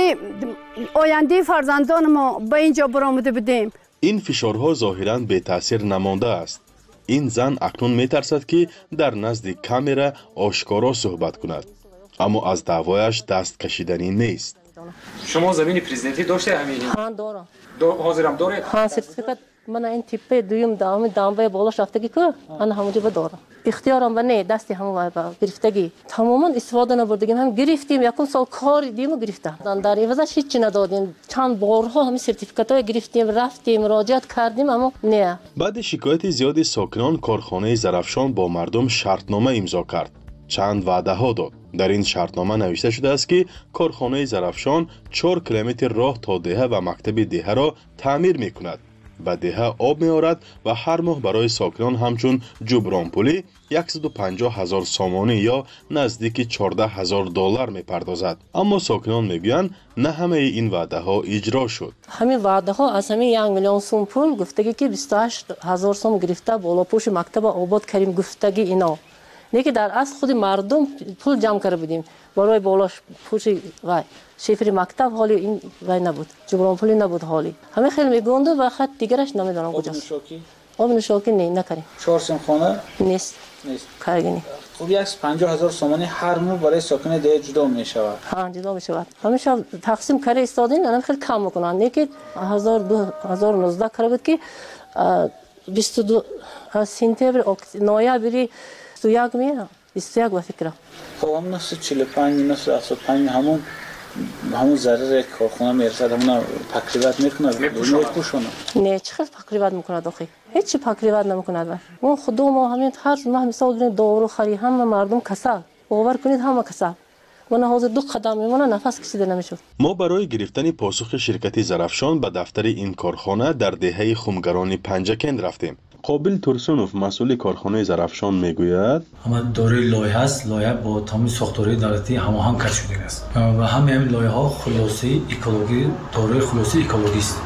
آینده فرزندان ما به اینجا برآمده بودیم. این فشارها ظاهراً به تاثیر نمانده است. این زن اکنون میترسد که در نزد کامرا آشکارا صحبت کند، اما از دعوایش دست کشیدنی نیست. شما زمین پرزیدنتی داشته همین؟ ها دارم. دو حاضرم دارید؟ ها سرتیفیکات من این تیپه دویم دام دامبای بالاش رفتگی که من همونجا دارم. اختیارم و نه دستی همون گرفتگی تماما استفاده نبردیم، هم گرفتیم یکون سال کار دیدیم و گرفتم در عوضش هیچ ندادیم. چند بارها همین سرتیفیکاتای گرفتیم، رفتیم مراجعت کردیم اما نه. بعد شکایت زیادی ساکنان کارخانه زرافشان با مردم شرطنامه امضا کرد. چند وعده ها داد. در این شرطنامه نوشته شده است که کارخانه زرافشان چهار کیلومتر راه تا دهه و مکتب دهه را تعمیر می کند. به دهه آب می آورد و هر ماه برای ساکنان همچون جبران پولی صد و پنجاه هزار سامانه یا نزدیک چهارده هزار دلار می پردازد. اما ساکنان می گویند نه همه این وعده ها اجرا شد. همین وعده ها از همین یک میلیون سوم پول گفتگی که بیست و هشت هزار سوم گرفته بالا پوش مکتب آباد کردیم گفتگی اینا. نه که در اصل خود مردم پول جمع کرده بودیم برای بالاش پوش وای شفری مکتب حالی این وای نبود، جبران پولی نبود حالی. همه خیلی میگونده و خط دیگرش نمیدونم کجاست. آب نوشاکی؟ آب نوشاکی نه نکردیم. چهار سیم خانه؟ نیست. نیست. کارگینی. خب یک پنجاه هزار سامانه هر ماه برای ساکن ده جدا می شود. ها جدا می شود. همیشه تقسیم کاری استادین الان خیلی کم میکنن. نه که هزار دو هزار و نوزده کار بود که بیست و دو سپتامبر نوامبر تو یک میاد. بیست و یک با فکرم. خب همون نفس چهل و پنج نفس هفتاد و پنج همون همون ضرر کارخانه میرسد همون پاکریوت میکنه میپوشونه. نه چه خیلی پاکریوت میکنه داخل. هیچ پاکریوت نمیکنه. اون خود ما همین هر ماه مثال گرین دارو خری همه مردم کسل. باور کنید همه کسل. من حاضر دو قدم میمونه نفس کشیده نمیشد. ما برای گرفتن پاسخ شرکت زرافشان به دفتر این کارخانه در دهه خمگران پنجکند رفتیم. قابل ترسونوف مسئول کارخانه زرافشان میگوید اما دارای لایحه است، لایحه با تمام ساختارهای دولتی هماهنگ کرده شده است و همه همین لایحه ها خلاصه اکولوژی دارای خلاصه اکولوژی است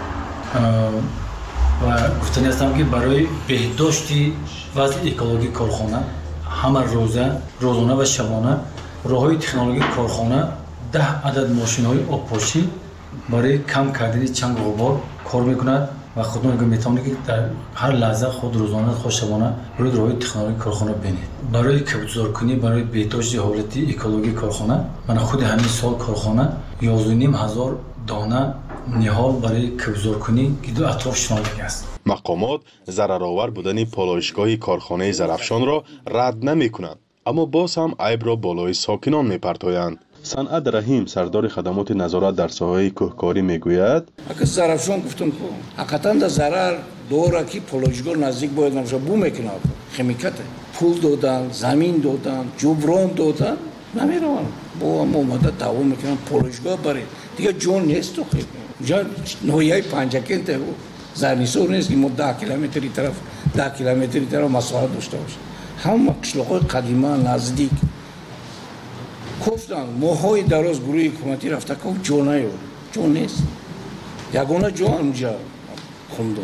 و گفتنی هستم که برای بهداشت وضع اکولوژی کارخانه همه روزه روزانه و شبانه راههای تکنولوژی کارخانه ده عدد ماشین های آبپاشی برای کم کردن چنگ و غبار کار میکند و خودتون اگه میتونید که در هر لحظه خود روزانه خود شبانه روی راههای تکنولوژی کارخانه ببینید. برای کبوترکنی برای بهداشت حالتی اکولوژی کارخانه من خود همین سال کارخانه یازده و نیم هزار دانه نهال برای کبوترکنی که دو اطراف شناخته است. مقامات ضررآور بودن پالایشگاه کارخانه زرافشان را رد نمی‌کنند، اما باز هم عیب را بالای ساکنان می‌پرتایند. صنعت رحیم سردار خدمات نظارت در ساحه کوهکاری میگوید اگه زرافشان گفتم حقیقتا در ضرر دوره که پالایشگاه نزدیک باید نمیشه بو میکنه خمیکته پول دادن، زمین دادن، جبران دادن، نمیروان. با هم اومده دوام میکنن پولشگاه برای دیگه جون نیست تو خیلی. جا نویای پنجکن ته زرنیسور نیست که ما ده کیلومتری طرف ده کیلومتری طرف مسافت داشته باشه. همه قشلاقای قدیما نزدیک گفتن ماهای دراز گروه حکومتی رفته که جون نیست. جون نیست. یگانه جون اونجا خوندن.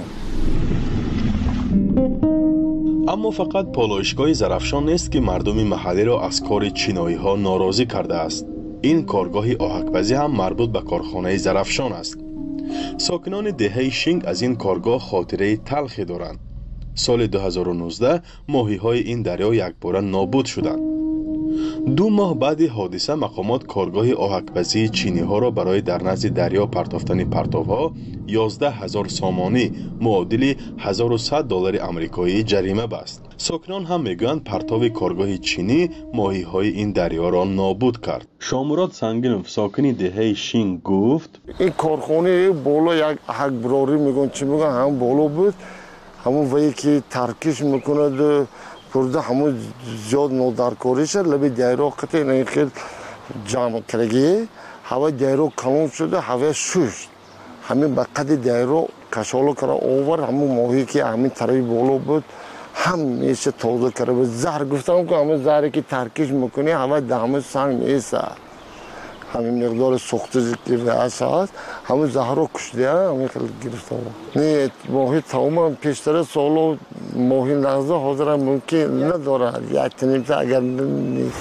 اما فقط پالایشگاه زرافشان نیست که مردم محلی را از کار چینایی ها ناراضی کرده است. این کارگاه آهک‌پزی هم مربوط به کارخانه زرافشان است. ساکنان دهه شینگ از این کارگاه خاطره تلخی دارند. سال دو هزار و نوزده ماهی های این دریا یکباره نابود شدند. دو ماه بعد حادثه مقامات کارگاه آهک‌پزی چینی ها را برای در نزد دریا پرتافتن پرتاب‌ها یازده هزار سامانی معادل هزار و صد دلار آمریکایی جریمه بست. ساکنان هم میگویند پرتاب کارگاه چینی ماهی های این دریا را نابود کرد. شامراد سنگینوف ساکن دهه شینگ گفت این کارخانه بالا یک حکبراری میگن چی میگن هم بالا بود همون وی که ترکش میکند پرده همون زیاد نودرکاری شد لبی دیرو قطعی این خیلی جمع کرگی هوا دیرو کلون شده هوا شوشت همین بقید دیرو کشالو کرده اوور همون ماهی که همین طرفی بالا بود هم میشه توضیح کرده بود زهر گفتم که همون زهری که ترکش میکنی هوا دامه سنگ میسه همین مقدار سوختگی که واسه هست همون زهر رو کشیده همین خیلی گرفته بود نه ماهی تمام پیشتر سالو ماهی لحظه حاضر ممکن نداره یک تنیمته اگر نیست.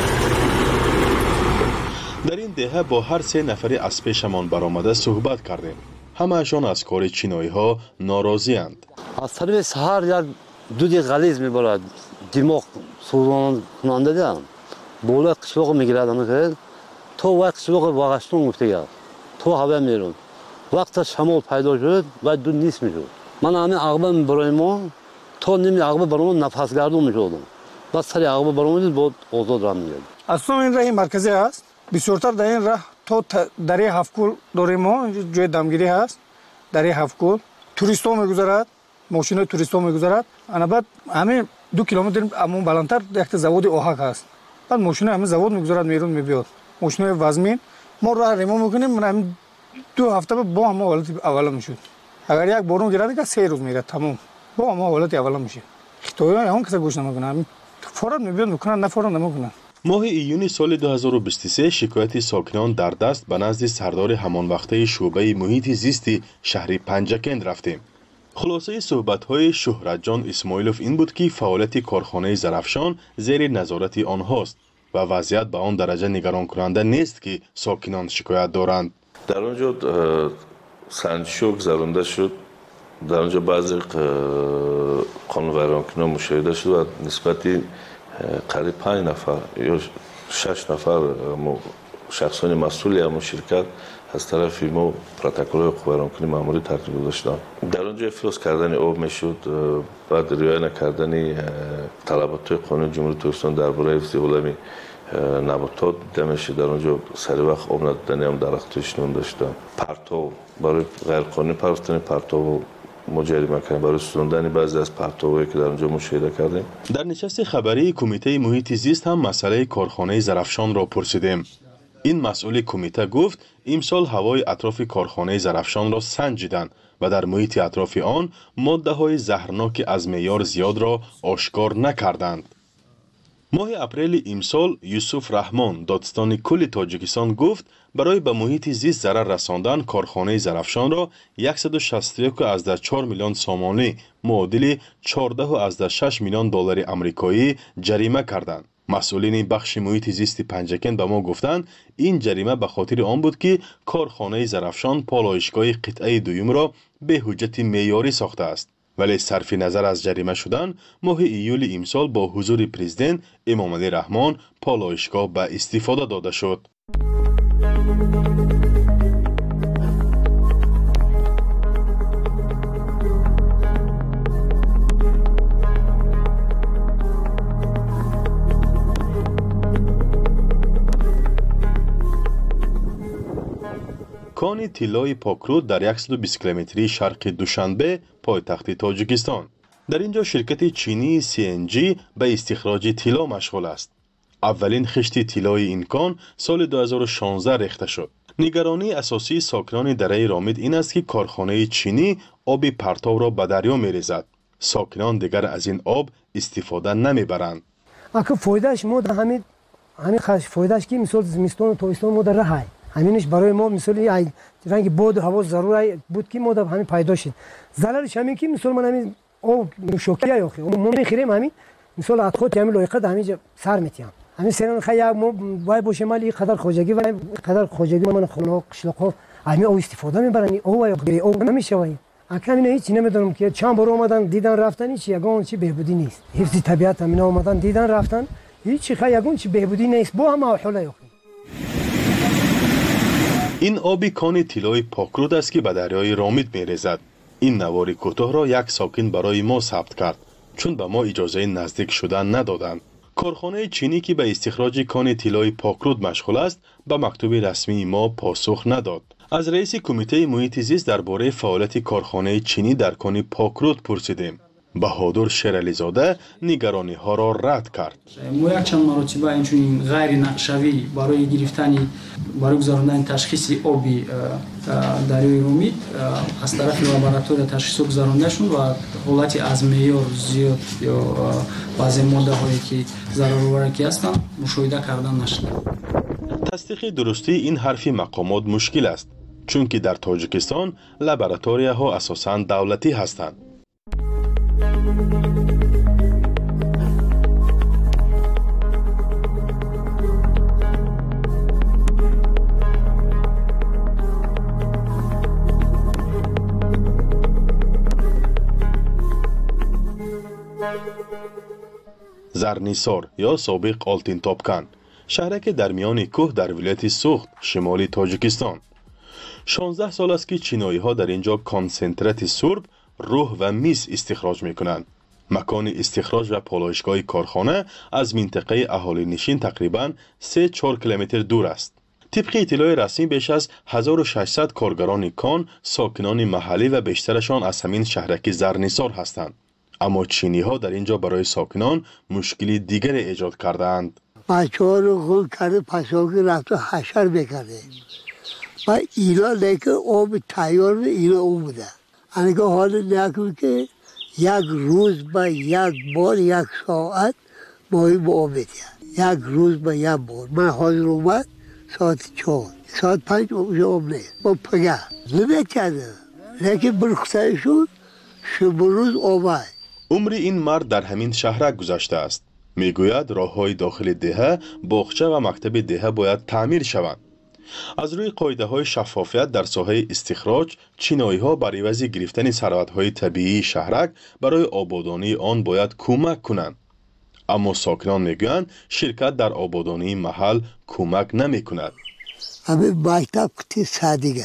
در این دهه با هر سه نفری از پیشمان برآمده صحبت کردیم. همه‌شان از کار چینایی ها ناراضی اند. از طرف سحر یک دودی غلیظ میبارد دماغ سوزان کننده دارم بالا قشلاق میگیرد همه تو وقت قشلاق واغشتون گفته گرد تو هوا میرون وقت شمال پیدا شد و دود نیست میشد من همین عقبه برای ما تا نمی عقبه برای ما نفس گردون میشدم بس سری عقبه برای ما بود آزاد راه میگرد. اصلا این راه مرکزی است بسیارتر در این راه تا دره هفکول داریم ما جای دمگیری هست دره هفکول توریست ها میگذارد ماشین توریست ها میگذارد انا بعد همین دو کیلومتر امون بالاتر یک زواد آهک هست بعد ماشین همین زواد میگذارد میرون میبیاد ماشین وزمین ما راه ریمو میکنیم من دو هفته با هم حالت اول میشد اگر یک بارون گیرد که سه روز میره تمام با هم حالت اول میشه خطایا اون کسی گوش نمیکنه فورا میبیاد میکنه نه فورا نمیکنه. ماه ایون سال دو هزار و بیست و سه شکایت ساکنان در دست به نزد سردار همان وقته شعبه محیط زیست شهر پنجکند رفتیم. خلاصه صحبت‌های شهرت جان اسماعیلوف این بود که فعالیت کارخانه زرافشان زیر نظارت آنهاست و وضعیت به آن درجه نگران کننده نیست که ساکنان شکایت دارند. در آنجا سنجشو گذرانده شد در آنجا بعضی قانون ویرانکنان مشاهده شد و نسبتی قریب پنج نفر یا شش نفر شخصان مسئولی همون شرکت از طرف ما پروتکل ویرانکنی ماموری ترتیب گذاشتن. در آنجا افراز کردن آب میشد بعد رعایت نکردن طلبات قانون جمهوری ترکستان درباره حفظ اقلیمی نباتات دیده میشه. در آنجا سری وقت آب ندادن هم درختش نون داشتن. پرتو برای غیر قانونی پرتاب پرتو مجریمه کردن برای سوزاندن بعضی از پرتوهایی که در آنجا مشاهده کردیم. در نشست خبری کمیته محیط زیست هم مسئله کارخانه زرافشان را پرسیدیم. این مسئول کمیته گفت امسال هوای اطراف کارخانه زرافشان را سنجیدند و در محیط اطراف آن ماده های زهرناک از معیار زیاد را آشکار نکردند. ماه اپریل امسال یوسف رحمان دادستان کل تاجیکستان گفت برای به محیط زیست ضرر رساندن کارخانه زرافشان را صد و شصت و یک ازده چهار میلیون سامانی معادل چهارده ازده شش میلیون دلار آمریکایی جریمه کردند. مسئولین بخش محیط زیست پنجکند به ما گفتند این جریمه به خاطر آن بود که کارخانه زرافشان پالایشگاه قطعه دوم را به حجت معیاری ساخته است. ولی صرف نظر از جریمه شدن ماه ایول امسال با حضور پرزیدنت امامعلی رحمان پالایشگاه به استفاده داده شد. کان طلای پاکرود در صد و بیست کیلومتری شرق دوشنبه پایتخت تاجیکستان. در اینجا شرکت چینی سی ان جی به استخراج طلا مشغول است. اولین خشت طلای این کان سال دو هزار و شانزده ریخته شد. نگرانی اساسی ساکنان دره رامید این است که کارخانه چینی آب پرتو را به دریا می‌ریزد. ساکنان دیگر از این آب استفاده نمیبرند. اگه فایدهش ما در همین همین خاص فایدهش که مثلا زمستون و تابستون ما در راه همینش برای ما مثلا رنگ باد و هوا ضروری بود که ما در همین پیدا شد. ضررش همین که مثلا من همین آب شوکیه یا خی ما می‌خریم همین مثلا خود همین لایقه همین سر میتیم. همین سران خیلی ما وای باشه مالی قدر خوجگی و قدر خوجگی من خونه قشلاق همین او استفاده میبرن او او نمیشه وای اکنون هیچ نمیدونم که چند بار اومدن دیدن رفتن هیچ یگان چی بهبودی نیست. حفظ طبیعت همین اومدن دیدن رفتن هیچ خیلی یگان چی بهبودی نیست با هم حالا یخ. این آبی کان طلای پاکرود است که به دریای رامید میریزد. این نوار کوتاه را یک ساکن برای ما ثبت کرد چون به ما اجازه نزدیک شدن ندادند. کارخانه چینی که به استخراج کان طلای پاکرود مشغول است به مکتوب رسمی ما پاسخ نداد. از رئیس کمیته محیط زیست درباره فعالیت کارخانه چینی در کان پاکرود پرسیدیم. بهادر شیرعلیزاده نگرانی ها را رد کرد. ما یک چند مرتبه اینچنین غیر نقشوی برای گرفتن برای گذراندن تشخیص آبی دریای رامید از طرف لابراتوری تشخیص گذرانده شد و حالت از معیار زیاد یا بعضی ماده هایی که ضررآور هستند مشاهده کردن نشده. تصدیق درستی این حرفی مقامات مشکل است چون که در تاجیکستان لابراتوری ها اساساً دولتی هستند. زرنیسار یا سابق آلتین تاپکن شهرک در میان کوه در ولایت سوخت شمالی تاجیکستان. شانزده سال است که چینایی ها در اینجا کانسنترات سرب، روح و میس استخراج می کنند. مکان استخراج و پالایشگاه کارخانه از منطقه اهالی نشین تقریباً سه چهار کیلومتر دور است. طبق اطلاع رسمی بیش از هزار و ششصد کارگران کان ساکنان محلی و بیشترشان از همین شهرک زرنیسار هستند. اما چینی ها در اینجا برای ساکنان مشکلی دیگری ایجاد کردند. بچه ها رو خون کرده پساکی رفت و حشر بکرده و اینا لیکن آب تیار اینا اون بوده. انگه حال نکنه که یک روز با یک بار یک ساعت ماهی با آب بدید. یک روز با یک بار. من حاضر اومد ساعت چهار ساعت پنج آب نیست با پگه نمیکرده لیکن برخصه شد شب روز آبای. عمر این مرد در همین شهرک گذشته است. میگوید راههای داخل دهه، باغچه و مکتب دهه باید تعمیر شوند. از روی قاعده های شفافیت در ساحه استخراج، چینایی ها برای عوض گرفتن ثروت های طبیعی شهرک برای آبادانی آن باید کمک کنند. اما ساکنان میگویند شرکت در آبادانی محل کمک نمی کند. همه مکتب کتی سادگه.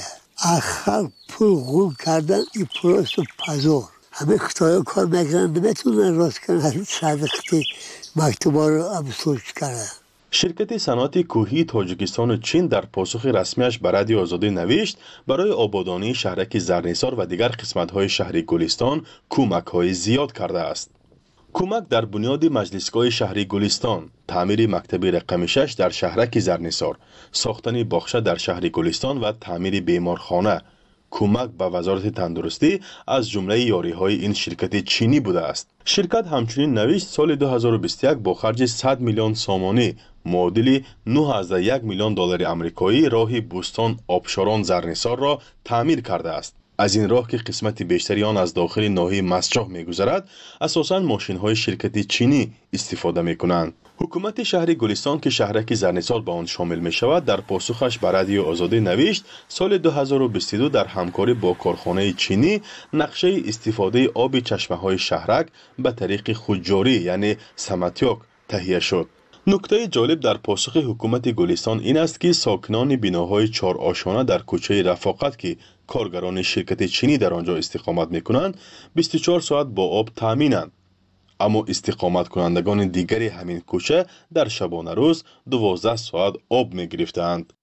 آخر پول غول کردن این پروست پزار. همه خطای کار میکنن نمیتونن راست کنن صدقتی مکتوبا رو ابسوش کردن. شرکت صنعت کوهی تاجیکستان و چین در پاسخ رسمیش به رادیو آزادی نوشت برای آبادانی شهرک زرنیسار و دیگر قسمت‌های شهر گلستان کمک‌های زیاد کرده است. کمک در بنیاد مجلسگاه شهری گلستان، تعمیر مکتب رقم شش در شهرک زرنیسار، ساختن باغچه در شهر گلستان و تعمیر بیمارخانه، کمک به وزارت تندرستی از جمله یاری‌های این شرکت چینی بوده است. شرکت همچنین نوشت سال دو هزار و بیست و یک با خرج صد میلیون سامانی معادل نه ازده یک میلیون دلار آمریکایی راه بوستان آبشاران زرنیسار را تعمیر کرده است. از این راه که قسمت بیشتری آن از داخل ناحیه مسجح می‌گذرد، اساساً ماشین‌های شرکت چینی استفاده می‌کنند. حکومت شهر گلستان که شهرک زرنیسار به آن شامل می شود در پاسخش به رادیو آزادی نوشت سال دو هزار و بیست و دو در همکاری با کارخانه چینی نقشه استفاده آب چشمه های شهرک به طریق خودجاری یعنی سمتیاک تهیه شد. نکته جالب در پاسخ حکومت گلستان این است که ساکنان بناهای چهار آشانه در کوچه رفاقت که کارگران شرکت چینی در آنجا استقامت می کنند بیست و چهار ساعت با آب تامینند. اما استقامت کنندگان دیگری همین کوچه در شبانه روز دوازده ساعت آب می گرفتند.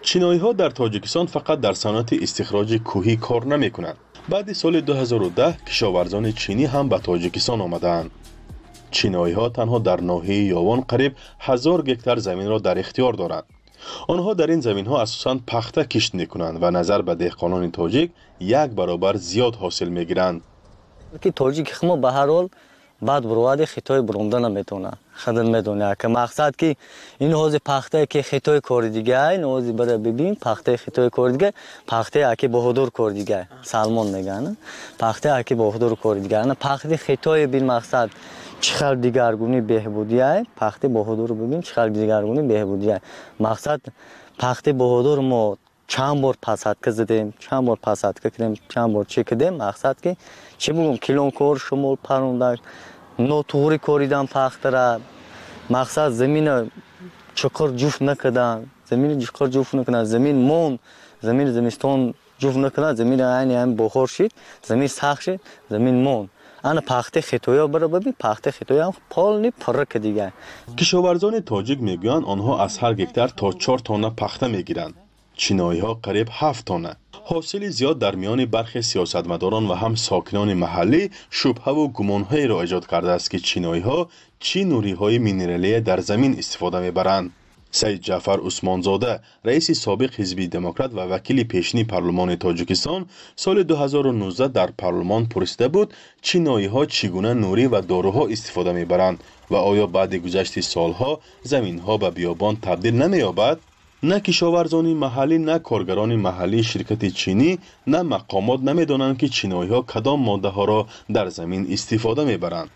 چینایی ها در تاجیکستان فقط در صنعت استخراج کوهی کار نمی کنند. بعد سال دو هزار و ده کشاورزان چینی هم به تاجیکستان آمدند. چینایی ها تنها در ناحیه یاوان قریب هزار گکتار زمین را در اختیار دارند. آنها در این زمین ها اساساً پخته کشت می کنند و نظر به دهقانان تاجیک یک برابر زیاد حاصل می گیرند. که تاجیک خما به هر حال بعد برواده خطای برونده نمیتونه خدمت میدونه که مقصد که این حوض پخته که خطای کار دیگه این حوض برای ببین پخته خطای کار دیگه پخته اکی بهادر کار دیگه سلمان میگن پخته اکی بهادر کار دیگه نه پخته خطای بین مقصد چخر دیگرگونی بهبودیه پخته بهادر ببین چخر دیگرگونی بهبودیه مقصد پخته بهادر ما چند بار پسات زدیم چند بار پسات کردیم چند بار چک کردیم مقصد که چه بگم کلون کار شمول پروندک نوتوری کوریدن پخته را مقصد زمین چکر جوف نکردن زمین چکر جوف نکردن زمین مون زمین زمستون جوف نکردن زمین عینی هم بخور شد زمین سخت شد زمین مون انا پخته خطویا برای ببین پخته خطویا هم پال نی پرک دیگه. کشاورزان تاجیک میگویند آنها از هر گکتار تا چهار تانه پخته میگیرند. چینایی ها قریب هفت تانه. حاصل زیاد در میان برخی سیاستمداران و هم ساکنان محلی شبهه و گمانهایی را ایجاد کرده است که چینایی ها چی نوری های مینرالی در زمین استفاده میبرند. سید جعفر عثمانزاده رئیس سابق حزب دموکرات و وکیل پیشین پارلمان تاجیکستان سال دو هزار و نوزده در پارلمان پرسیده بود چینایی ها چگونه نوری و داروها استفاده میبرند و آیا بعد گذشت سالها زمین ها به بیابان تبدیل نمییابد؟ نه کشاورزان محلی نه کارگران محلی شرکت چینی نه مقامات نمیدانند که چینایی ها کدام ماده ها را در زمین استفاده میبرند.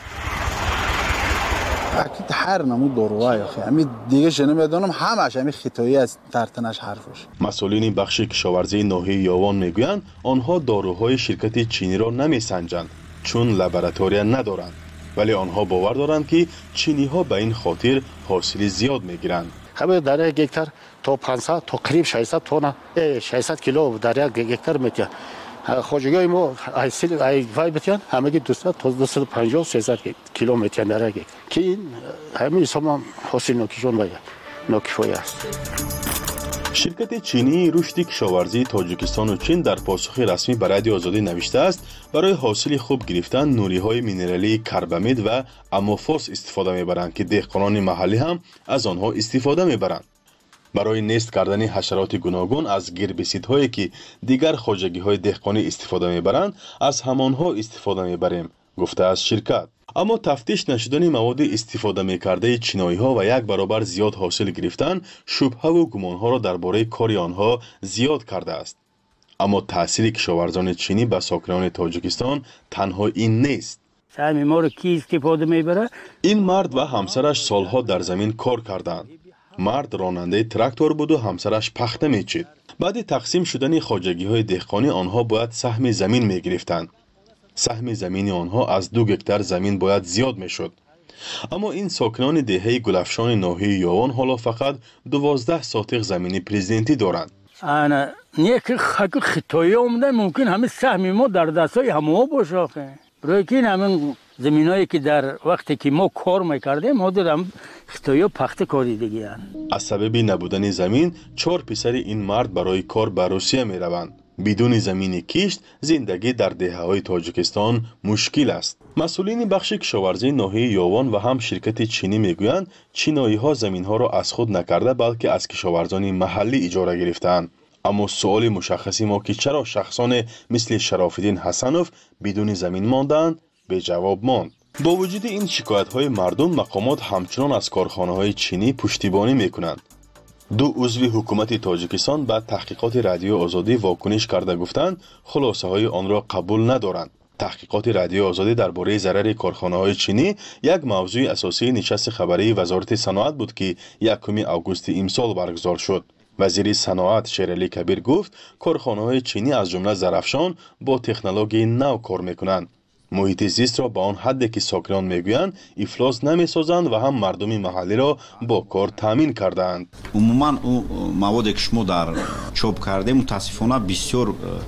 اكيد هر نمو داروهای اخی همین دیگه شنه میدونم همش همین خطایی از ترتنش حرفش. مسئولین بخش کشاورزی ناحیه یاوان میگویند آنها داروهای شرکت چینی را نمیسنجند چون لابراتوری ندارند ولی آنها باور دارند که چینی ها به این خاطر حاصل زیاد میگیرند. همه در یک هکتار تا پانصد تا قریب ششصد تن ششصد کیلو در یک هکتار میتونه. خواجگی ما حاصل ای وای بتیان همگی دویست تا دویست و پنجاه سیصد کیلو میتونه در یک که این همین سامان حاصل نکشون باید نکفایی است. شرکت چینی رشد کشاورزی تاجیکستان و چین در پاسخ رسمی به رادیو آزادی نوشته است برای حاصل خوب گرفتن نوری های مینرالی کربامید و اموفوس استفاده میبرند که دهقانان محلی هم از آنها استفاده میبرند. برای نیست کردن حشرات گوناگون از گربیسیدهایی که دیگر خواجگی های دهقانی استفاده میبرند از همانها استفاده میبریم گفته است شرکت. اما تفتیش نشدن مواد استفاده میکرده چینایی ها و یک برابر زیاد حاصل گرفتن شبهه و گمان ها را درباره کار آنها زیاد کرده است. اما تاثیر کشاورزان چینی به ساکنان تاجیکستان تنها این نیست. سهم ما رو کی استفاده میبره؟ این مرد و همسرش سالها در زمین کار کردند. مرد راننده تراکتور بود و همسرش پخته میچید. بعد تقسیم شدن خواجگی های دهقانی آنها باید سهم زمین میگرفتند. سهم زمین آنها از دو گکتار زمین باید زیاد میشد. اما این ساکنان دهه گلفشان ناحیه یاوان حالا فقط دوازده ساتق زمین پرزیدنتی دارند. انا نیک خاک خطایی اومده ممکن همه سهم ما در دستای همه باشه. برای که همین زمینایی که در وقتی که ما کار میکردیم ما دارم خطایی پخته کاری دیگه هن. از سبب نبودن زمین چهار پسر این مرد برای کار به روسیه میروند. بدون زمین کشت زندگی در دهه‌های تاجیکستان مشکل است. مسئولین بخش کشاورزی ناحیه یاوان و هم شرکت چینی میگویند چینایی ها زمین ها را از خود نکرده بلکه از کشاورزان محلی اجاره گرفتند. اما سوال مشخصی ما که چرا شخصان مثل شراف‌الدین حسنوف بدون زمین ماندند به جواب ماند. با وجود این شکایت های مردم مقامات همچنان از کارخانه های چینی پشتیبانی میکنند. دو عضو حکومت تاجیکستان بعد تحقیقات رادیو آزادی واکنش کرده گفتند خلاصه های آن را قبول ندارند. تحقیقات رادیو آزادی درباره ضرر کارخانه های چینی یک موضوع اساسی نشست خبری وزارت صنعت بود که یکم آگوست امسال برگزار شد. وزیر صنعت شیرعلی کبیر گفت کارخانه های چینی از جمله زرافشان با تکنولوژی نو کار میکنند. محیط زیست را به آن حدی که ساکنان میگویند افلاس نمیسازند و هم مردم محلی را با کار تامین کردند. عموما او موادی که شما در چوب کرده متاسفانه بسیار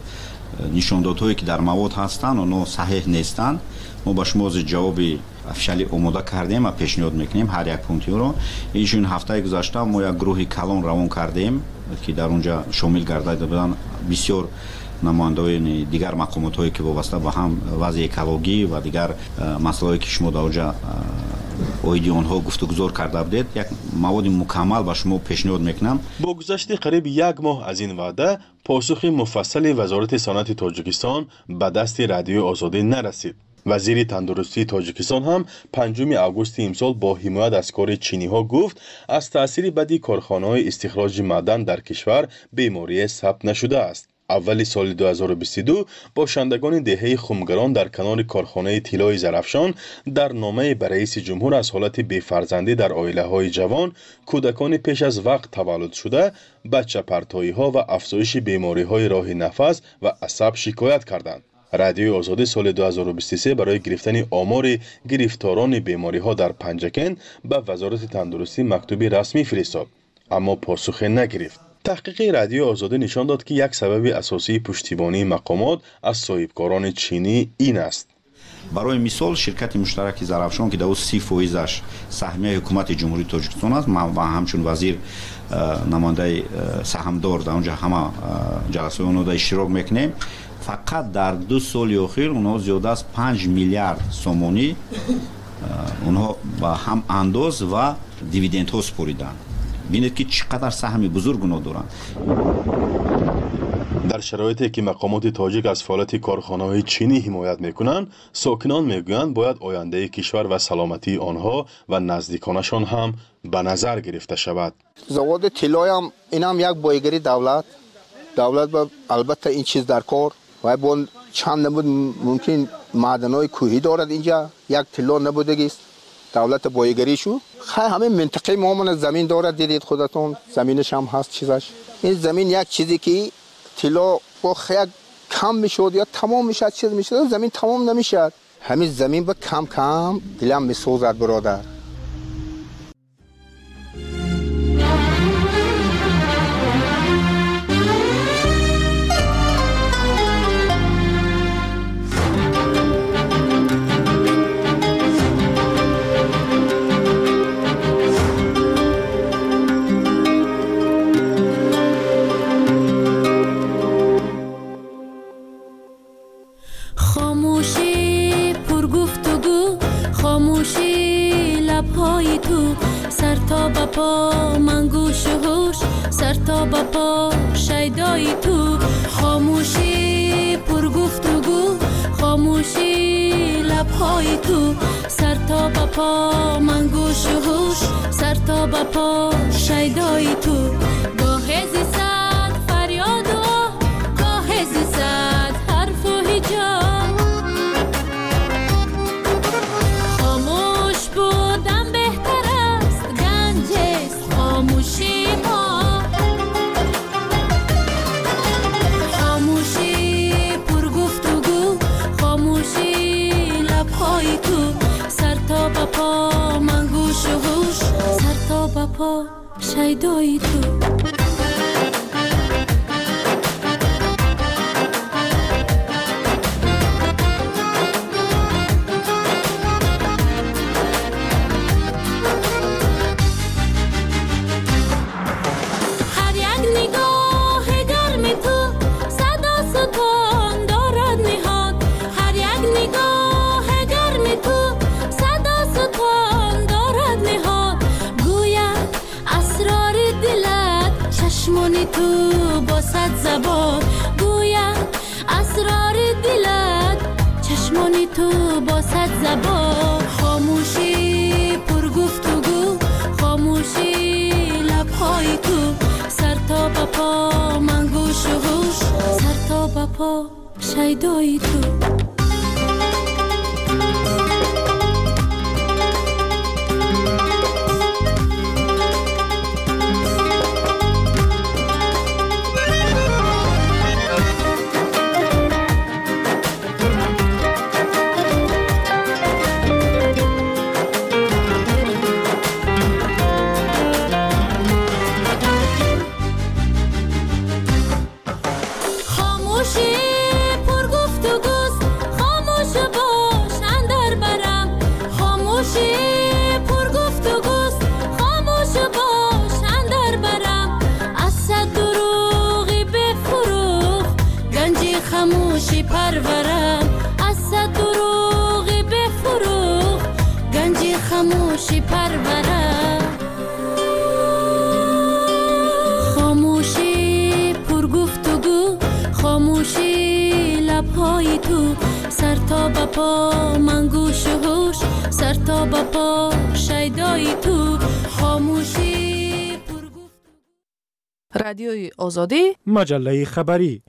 нишондодҳое ки дар мавод ҳастанд оно саҳеҳ нестанд. мо ба шумо ҷавоби официалӣ омода кардем ва пешниҳод мекунем ҳар як пунктиро. инчунин ҳафтаи гузашта мо як гурӯҳи калон равон кардем ки дар онҷа шомил гардида буданд бисёр намояндаони дигар мақомотҳое ки вобаста ба ҳам вазъи экологӣ ва дигар масъалаҳое ки шумо дар онҷа оиди онҳо гуфтугузор карда будед, як маводи мукаммал ба шумо пешниҳод мекунам. бо гузашти қариб як моҳ аз ин ваъда посухи муфассали вазорати санъати Тоҷикистон ба дасти Радиои Озодӣ нарасид. вазири тандурустии Тоҷикистон ҳам панҷуми августи имсол бо ҳимоят аз кори чиниҳо гуфт аз таъсири бади корхонаҳои истихроҷи маъдан дар кишвар беморие сабт нашудааст. аввали соли ду ҳазору бисту ду бошандагони деҳаи Хумгарон дар канори корхонаи тиллои Зарафшон дар номае ба раиси ҷумҳур аз ҳолати бефарзандӣ дар оилаҳои ҷавон, кӯдакони пеш аз вақт таваллуд шуда, бачапартоиҳо ва афзоиши бемориҳои роҳи нафас ва асаб шикоят карданд. Радиои Озодӣ соли ду ҳазору бисту се барои гирифтани омори гирифторони бемориҳо дар Панҷакен ба Вазорати тандурустӣ мактуби расмӣ фиристод, аммо посухе нагирифт. таҳқиқи Радиои Озодӣ нишон дод ки як сабаби асосии пуштибонии мақомот аз соҳибкорони чинӣ ин аст. барои мисол ширкати муштараки Зарафшон ки дар си фоизаш саҳмияи ҳукумати ҷумҳурии Тоҷикистон аст, ман ва ҳамчун вазир намояндаи саҳмдор дар онҷа ҳама ҷаласаҳои онҳо иштирок мекунем. фақат дар ду соли охир онҳо зиёда аз панҷ миллиард сомонӣ онҳо ба ҳам андоз ва дивидендҳо супориданд. бинед ки чӣ қадар саҳми бузург онҳо доранд. дар шароите ки мақомоти тоҷик аз фаъолияти корхонаҳои чинӣ ҳимоят мекунанд, сокинон мегӯянд бояд ояндаи кишвар ва саломатии онҳо ва наздиконашон ҳам ба назар гирифта шавад. заводи тиллоям инам як боигари давлат давлат ба албатта ин чиз дар кор вай бо чанд набуд мумкин маъданои кӯҳӣ дорад инҷа як тилло набудагист давлат боигаришу хай ҳамин минтақаи муомана замин дорад дидед худатон заминаш ҳам ҳаст чизаш ин замин як чизе ки тилло бо як кам мешуд ё тамом мешад чиз мешад замин тамом намешад ҳамин замин ба кам кам дилам месозад биродар. شیدای تو تو با صد زبان گوید اسرار دلت چشمانی تو با صد زبان خاموشی پر گفتگو خاموشی لبهای تو سر تا به پا من گوش و هوش سر تا به پا شیدای تو خاموشی خاموشی پرورم از صد دروغ بفروغ گنجی خاموشی پرورم خاموشی پر گفتگو خاموشی لبهای تو سر تا به پا من گوش و هوش سر تا به پا شیدای تو خاموشی پر گفتگو. رادیوی آزادی مجله خبری.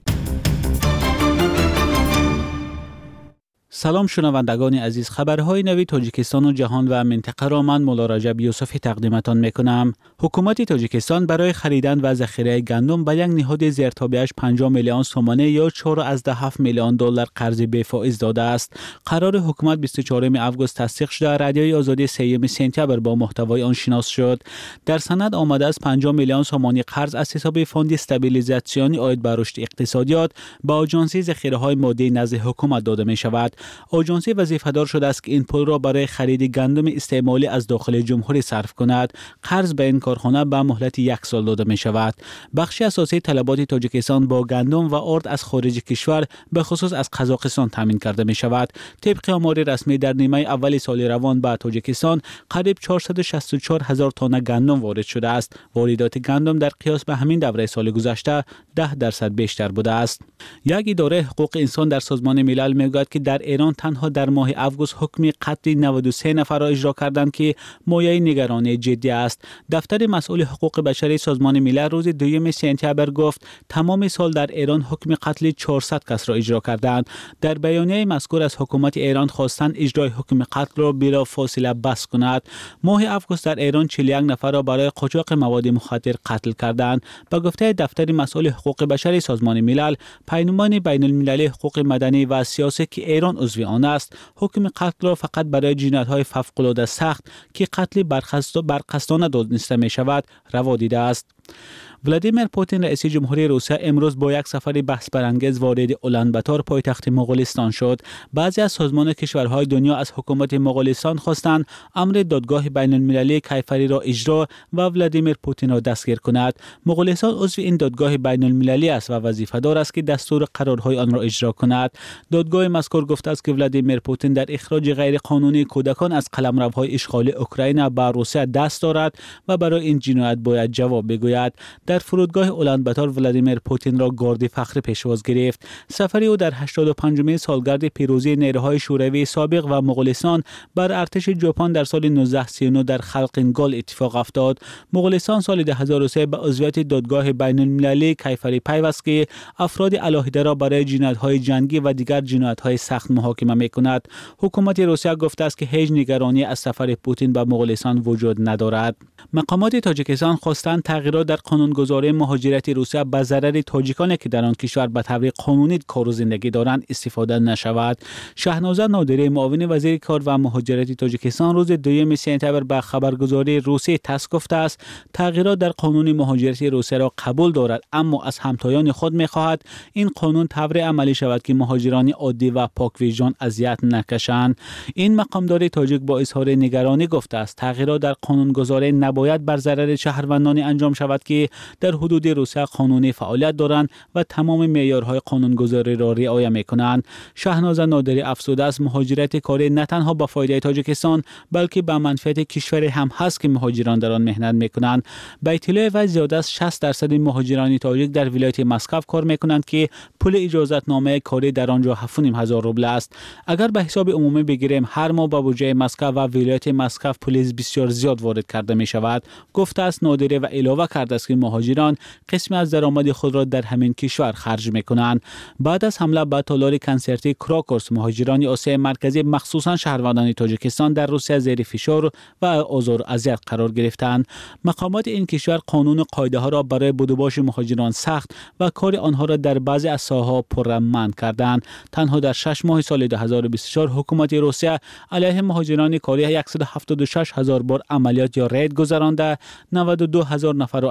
سلام شنوندگان عزیز، خبرهای نوی تاجیکستان و جهان و منطقه را من مولا رجب یوسفی تقدیمتان میکنم. حکومت تاجیکستان برای خریدن و ذخیره گندم به یک نهاد زیرتابعش پنجاه میلیون تومان یا چهار و هفت میلیون دلار قرض بی فائز داده است. قرار حکومت بیست و چهارم آگوست تصدیق شده. رادیوی آزادی سوم سپتامبر با محتوای آن شناس شد. در سند آمده است پنجاه میلیون تومان قرض از حساب فوند استابیلیزاسیون عاید بر رشد اقتصادیات با آژانسی ذخیره‌های مادی نزد حکومت داده می شود. آژانسی وظیفه‌دار شده است که این پول را برای خرید گندم استعمالی از داخل جمهوری صرف کند. قرض به این کارخانه به مهلت یک سال داده می شود. بخش اساسی طلبات تاجیکستان با گندم و آرد از خارج کشور به خصوص از قزاقستان تامین کرده می شود. طبق آمار رسمی در نیمه اول سال روان به تاجیکستان قریب چهارصد و شصت و چهار هزار تن گندم وارد شده است. واردات گندم در قیاس به همین دوره سال گذشته ده درصد بیشتر بوده است. یک اداره حقوق انسان در سازمان ملل میگوید که در ایران تنها در ماه آگوست حکم قتل نود و سه نفر را اجرا کردند که مایه نگرانی جدی است. دفتر مسئول حقوق بشری سازمان ملل روز دوم سپتامبر گفت تمام سال در ایران حکم قتل چهارصد کس را اجرا کردند. در بیانیه مذکور از حکومت ایران خواستند اجرای حکم قتل را بلا فاصله بس کند. ماه آگوست در ایران چهل و یک نفر را برای قاچاق مواد مخدر قتل کردند. به گفته دفتر مسئول حقوق بشری سازمان ملل، پیمان بین المللی حقوق مدنی و سیاسی که ایران عضو آن است، حکم قتل را فقط برای جنایت‌های فوق‌العاده سخت که قتل برقصدانه دانسته می شود روا دیده است. ولادیمیر پوتین رئیس جمهوری روسیه امروز با یک سفر بحث برانگیز وارد اولانباتور پایتخت مغولستان شد. بعضی از سازمان کشورهای دنیا از حکومت مغولستان خواستند امر دادگاه بین المللی کیفری را اجرا و ولادیمیر پوتین را دستگیر کند. مغولستان عضو این دادگاه بین المللی است و وظیفه‌دار است که دستور قرارهای آن را اجرا کند. دادگاه مذکور گفته است که ولادیمیر پوتین در اخراج غیرقانونی کودکان از قلمروهای اشغال اوکراین به روسیه دست دارد و برای این جنایت باید جواب بگوید. در فرودگاه اولانباتور ولادیمیر پوتین را گارد فخر پیشواز گرفت. سفر او در هشتاد و پنجمین سالگرد پیروزی نیروهای شوروی سابق و مغولستان بر ارتش ژاپن در سال نوزده سی و نه در خلقینگال اتفاق افتاد. مغولستان سال دو هزار و سه به عضویت دادگاه بین المللی کیفری پیوست که افراد علاهیده را برای جنایت‌های جنگی و دیگر جنایت‌های سخت محاکمه می‌کند. حکومت روسیه گفته است که هیچ نگرانی از سفر پوتین به مغولستان وجود ندارد. مقامات تاجیکستان خواستند تغییرات در قانونگذاری مهاجرت روسیه به ضرر تاجیکانی که در آن کشور به طور قانونی کار و زندگی دارند استفاده نشود. شهنازه نادری معاون وزیر کار و مهاجرت تاجیکستان روز دوم سپتامبر به خبرگزاری روسی تاس گفته است تغییرات در قانون مهاجرت روسیه را قبول دارد، اما از همتایان خود می‌خواهد این قانون طوری عملی شود که مهاجران عادی و پاکویژان اذیت نکشند. این مقامدار تاجیک با اظهار نگرانی گفته است تغییرات در قانونگذاری نباید بر ضرر شهروندان انجام شود که در حدود روسیه قانونی فعالیت دارند و تمام معیارهای قانونگذاری را رعایت می‌کنند. شهنازه نادری افزوده است مهاجرت کاری نه تنها به فایده تاجیکستان بلکه به منفعت کشور هم هست که مهاجران در آن مهنت می‌کنند. به اطلاع وی زیاده از شصت درصد مهاجران تاجیک در ولایت مسکو کار می‌کنند که پول اجازه‌نامه کاری در آنجا هفت و نیم هزار روبل است. اگر به حساب عمومی بگیریم هر ماه به بودجه مسکو و ولایت مسکو پول بسیار زیاد وارد کرده می‌شود. گفته است نادری و علاوه کرده است که مهاجران قسمی از درآمد خود را در همین کشور خرج می‌کنند. بعد از حمله به تالار کنسرتی کراکوس مهاجران آسیای مرکزی مخصوصا شهروندان تاجیکستان در روسیه زیر فشار و آزار و اذیت قرار گرفتند. مقامات این کشور قانون و قاعده‌ها را برای بدوباش مهاجران سخت و کار آنها را در بعضی از ساحه‌ها پرامن کردند. تنها در شش ماه سال دو هزار و بیست و چهار حکومت روسیه علیه مهاجران کاری صد و هفتاد و شش هزار بار عملیات یا رید گذرانده، نود و دو هزار نفر را از این کشور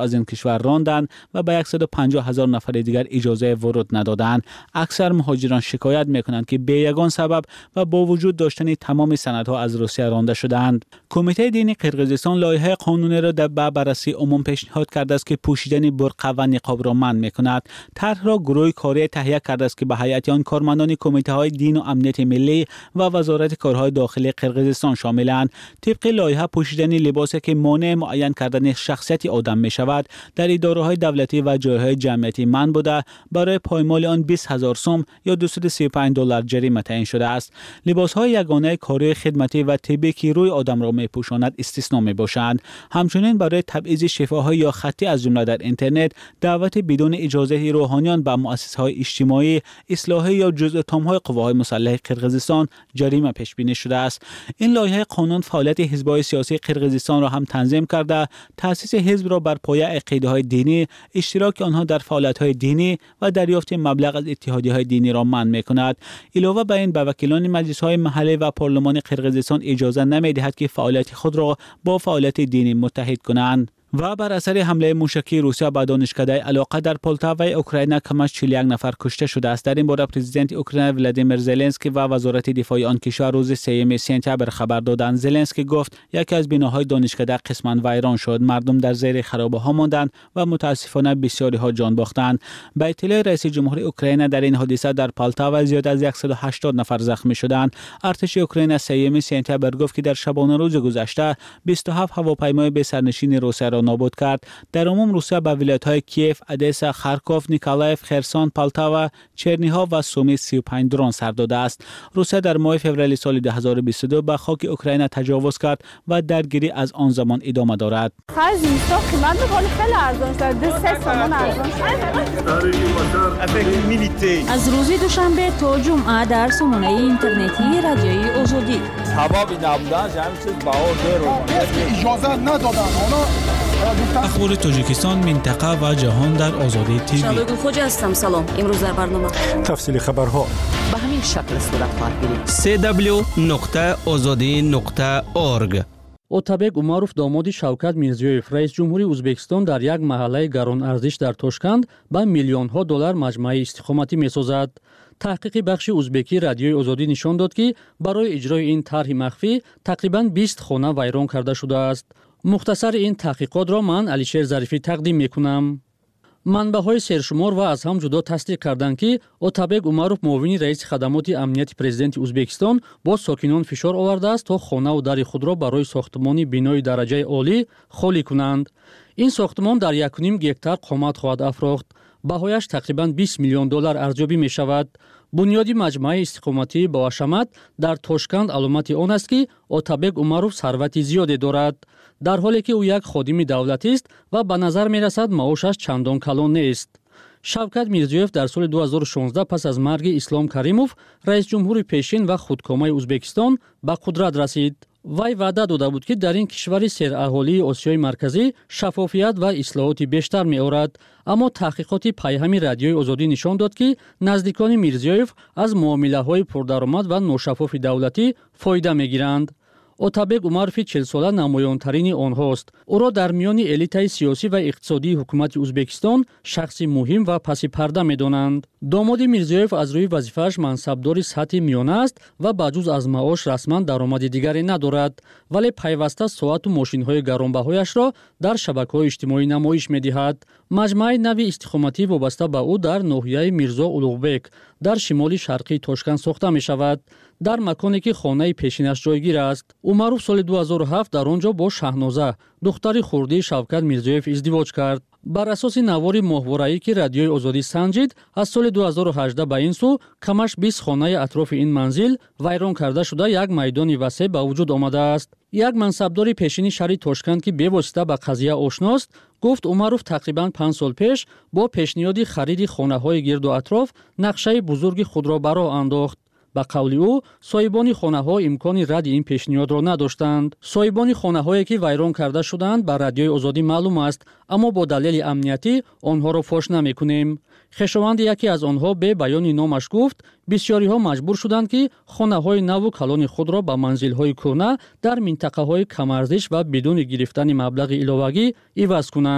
کشور راندند و به صد و پنجاه هزار نفر دیگر اجازه ورود ندادند. اکثر مهاجران شکایت میکنند که به یگان سبب و با وجود داشتن تمام سندها از روسیه رانده شدند. کمیته دینی قرقیزستان لایحه قانونی را در بررسی عموم پیشنهاد کرده است که پوشیدن برقع و نقاب را منع میکند. طرح را گروه کاری تهیه کرده است که به هیئت آن کارمندان کمیته های دین و امنیت ملی و وزارت کارهای داخلی قرقیزستان شاملند. طبق لایحه پوشیدن لباسی که مانع معین کردن شخصیت آدم می شود در اداره های دولتی و جایهای جمعیتی منع بوده، برای پایمال آن بیست هزار سوم یا دویست و سی و پنج دلار جریمه تعیین شده است. لباس های یگانه کاری خدمتی و طبی که روی آدم را می پوشاند استثنا می باشند. همچنین برای تبعیض شفاهی یا خطی از جمله در اینترنت، دعوت بدون اجازه روحانیان به مؤسسات های اجتماعی، اصلاحی یا جزء تام‌های قواهای مسلحه قرقیزستان جریمه پیش بینی شده است. این لایحه قانون فعالیت حزب‌های سیاسی قرقیزستان را هم تنظیم کرده، تأسیس حزب را بر پایه عقیده‌های دینی، اشتراک آنها در فعالیت‌های دینی و دریافت مبلغ از اتحادیه‌های دینی را منع می‌کند. علاوه بر این، به وکیلان مجلس‌های محلی و پارلمان قرقیزستان اجازه نمی‌دهد که فعالیت خود را با فعالیت دینی متحد کنند. و بر اثر حمله موشکی روسیه به دانشکده علاقه در پولتاوا اوکراین کم از چهل و یک نفر کشته شده است. در این باره پرزیدنت اوکراین ولادیمیر زلنسکی و وزارت دفاع آن کشور روز سوم سپتامبر خبر دادند. زلنسکی گفت یکی از بناهای دانشکده قسماً ویران شد، مردم در زیر خرابه‌ها ماندند و متاسفانه بسیاری ها جان باختند. به اطلاع رئیس جمهور اوکراین در این حادثه در پولتاوا زیاد از صد و هشتاد نفر زخمی شدند. ارتش اوکراین سوم سپتامبر گفت که در شبانه روز گذشته بیست و هفت هواپیمای به سرنشین روسیه را نابود کرد. در عموم روسیه به ولایت‌های کیف، ادسا، خارکوف، نیکولایف، خرسون، پولتاوا، چرنیها و سومی سی و پنج درون سر داده است. روسیه در ماه فوریه سال دو هزار و بیست و دو به خاک اوکراین تجاوز کرد و درگیری از آن زمان ادامه دارد. خرج اینستا قیمت می‌کنه خیلی ارزان شده. دو سه سامان ارزان شده. از روز دوشنبه تا جمعه در سامانه اینترنتی رادیوی آزادی. حبابی نبودن جمع شد باور رو. اجازه ندادن. اخبار تاجیکستان، منطقه و جهان در آزادی تیوی. شبگون خوجا هستم. سلام. امروز در برنامه تفصیل خبرها به همین شکل صورت خواهد گرفت. سی دبلیو نقطه آزادی نقطه اورگ. Otabek Umarov домоди Shavkat Mirziyoyev раис ҷумҳури Ӯзбекистон дар як маҳаллаи гаронарзиш дар Тошканд ба миллионҳо доллар маҷмӯаи истиқоматӣ месозад. таҳқиқи бахши ӯзбекӣ радиои озодӣ нишон дод, ки барои иҷрои ин тарҳи махфӣ тақрибан бист хона вайрон карда шудааст. мухтасари ин таҳқиқотро ман Алишер Зарифӣ тақдим мекунам. манбаъҳои сершумор ва аз ҳам ҷудо тасдиқ карданд, ки Otabek Umarov муовини раиси хадамоти амнияти президенти Ӯзбекистон бо сокинон фишор овардааст, то хонаву дари худро барои сохтмони бинои дараҷаи олӣ холӣ кунанд. ин сохтмон дар як و نیم гектар қомат хоҳад афрохт. баҳояш тақрибан бист миллион доллар арзёбӣ мешавад. бунёди маҷмӯаи истиқоматии боҳашамат дар Тошканд аломати он аст, ки Otabek Umarov сарвати зиёде дорад, дар ҳоле ки ӯ як ходими давлатист ва ба назар мерасад маошаш чандон калон нест. Шавкат Мирзиёев дар соли ду ҳазору шонздаҳ пас аз марги Ислом Каримов раисҷумҳури пешин ва худкомаи Ӯзбекистон ба қудрат расид. вай ваъда дода буд, ки дар ин кишвари сераҳолии Осиёи марказӣ шаффофият ва ислоҳоти бештар меорад. аммо таҳқиқоти пайҳами радиои озодӣ нишон дод, ки наздикони Мирзиёев аз муомилаҳои пурдаромад ва ношаффофи давлатӣ фоида мегиранд. Otabek Umaroви чилсола намоёнтарини онҳост. ӯро дар миёни элитаи сиёсӣ ва иқтисодии ҳукумати Ӯзбекистон шахси муҳим ва паси парда медонанд. домоди Мирзиёев аз рӯи вазифааш мансабдори сатҳи миёна аст ва ба ҷуз аз маош расман даромади дигаре надорад, вале пайваста соату мошинҳои гаронбаҳояшро дар шабакаҳои иҷтимоӣ намоиш медиҳад. маҷмӯаи нави истиқоматӣ вобаста ба ӯ дар ноҳияи Мирзо Улуғбек дар шимоли шарқии Тошканд сохта мешавад, дар маконе ки хонаи пешинаш ҷойгир аст. Умаров соли ду ҳазору ҳафт дар он ҷо бо Шаҳноза, духтари хурдии Шавкат Мирзиёев издивоҷ кард. бар асоси навори моҳвораӣ, ки радиои озодӣ санҷид, аз соли ду ҳазору ҳаждаҳ ба ин су камаш бист хонаи атрофи ин манзил вайрон карда шуда як майдони васеъ ба вуҷуд омадааст. як мансабдори пешини шаҳри Тошканд, ки бевосита ба қазия ошност, гуфт Умаров тақрибан панҷ сол пеш бо пешниҳоди хариди хонаҳои гирду атроф нақшаи бузурги худро ба роҳ андохт. ба қавли ӯ, соҳибони хонаҳо имкони радди ин пешниҳодро надоштанд. соҳибони хонаҳое, ки вайрон карда шуданд, ба радиои озодӣ маълум аст, аммо бо далели амниятӣ онҳоро фош намекунем. хешованди яке аз онҳо бе баёни номаш гуфт, бисёриҳо маҷбур шуданд, ки хонаҳои наву калони худро ба манзилҳои кӯҳна дар минтақаҳои камарзиш ва бидуни гирифтани маблағи иловагӣ иваз кунанд.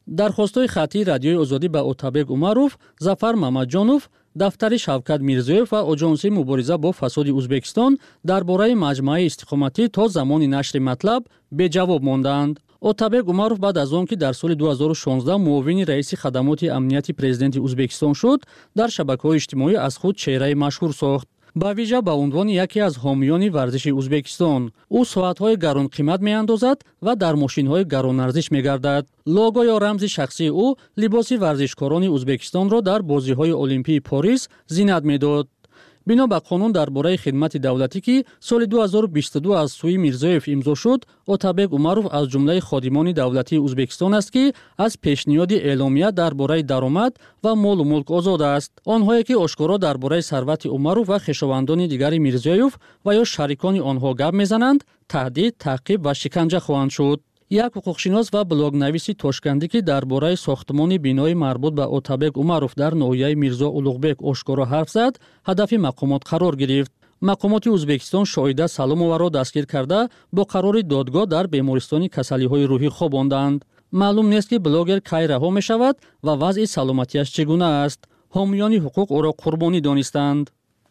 درخواست‌های خطی رادیوی آزادی به اتابک عمروف، ظفر محمدجانوف، دفتر شوکت میرزیوف و اجنسی مبارزه با فساد ازبکستان درباره مجمع استقامتی تا زمان نشر مطلب به جواب ماندند. اتابک عمروف بعد از آن که در سال دو هزار و شانزده معاون رئیس خدمات امنیتی پرزیدنت ازبکستان شد، در شبکه‌های اجتماعی از خود چهره مشهور ساخت. با ویژه به عنوان یکی از حامیان ورزش ازبکستان، او ساعت‌های گران قیمت می‌اندازد و در ماشین‌های گران ارزش می‌گردد. لوگو یا رمز شخصی او لباس ورزشکاران ازبکستان را در بازی‌های المپیک پاریس زینت می‌داد. بنا به قانون درباره خدمت دولتی که سال دو هزار و بیست و دو از سوی میرزایف امضا شد، اتابک عمروف از جمله خادمان دولتی ازبکستان است که از پیشنهاد اعلامیه درباره درآمد و مال و ملک آزاد است. آنهایی که آشکارا درباره ثروت عمروف و خویشاوندان دیگر میرزایف و یا شریکان آنها گپ میزنند، تهدید، تعقیب و شکنجه خواهند شد. یک حقوقشناس و بلاگنویس توشکندی که درباره ساختمان بینای مربوط به اتابک عمروف در ناحیه میرزا اولوغبک آشکارا حرف زد، هدف مقامات قرار گرفت. مقامات ازبکستان شاهده سلامова را دستگیر کرده با قرار دادگاه در بیمارستان کسلی‌های روحی خواباندند. معلوم نیست که بلاگر کی رها می‌شود و وضع سلامتیش چگونه است. حامیان حقوق او را قربانی دانستند.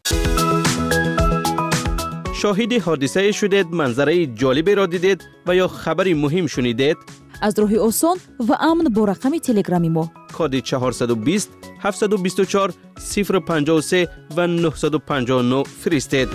شاهد حادثه شدید، منظره جالبی را دیدید و یا خبری مهم شنیدید؟ از راه آسان و امن با رقم تلگرامی ما کد چهارصد و بیست هفتصد و بیست و چهار صفر پنجاه و سه و نهصد و پنجاه و نه فرستید.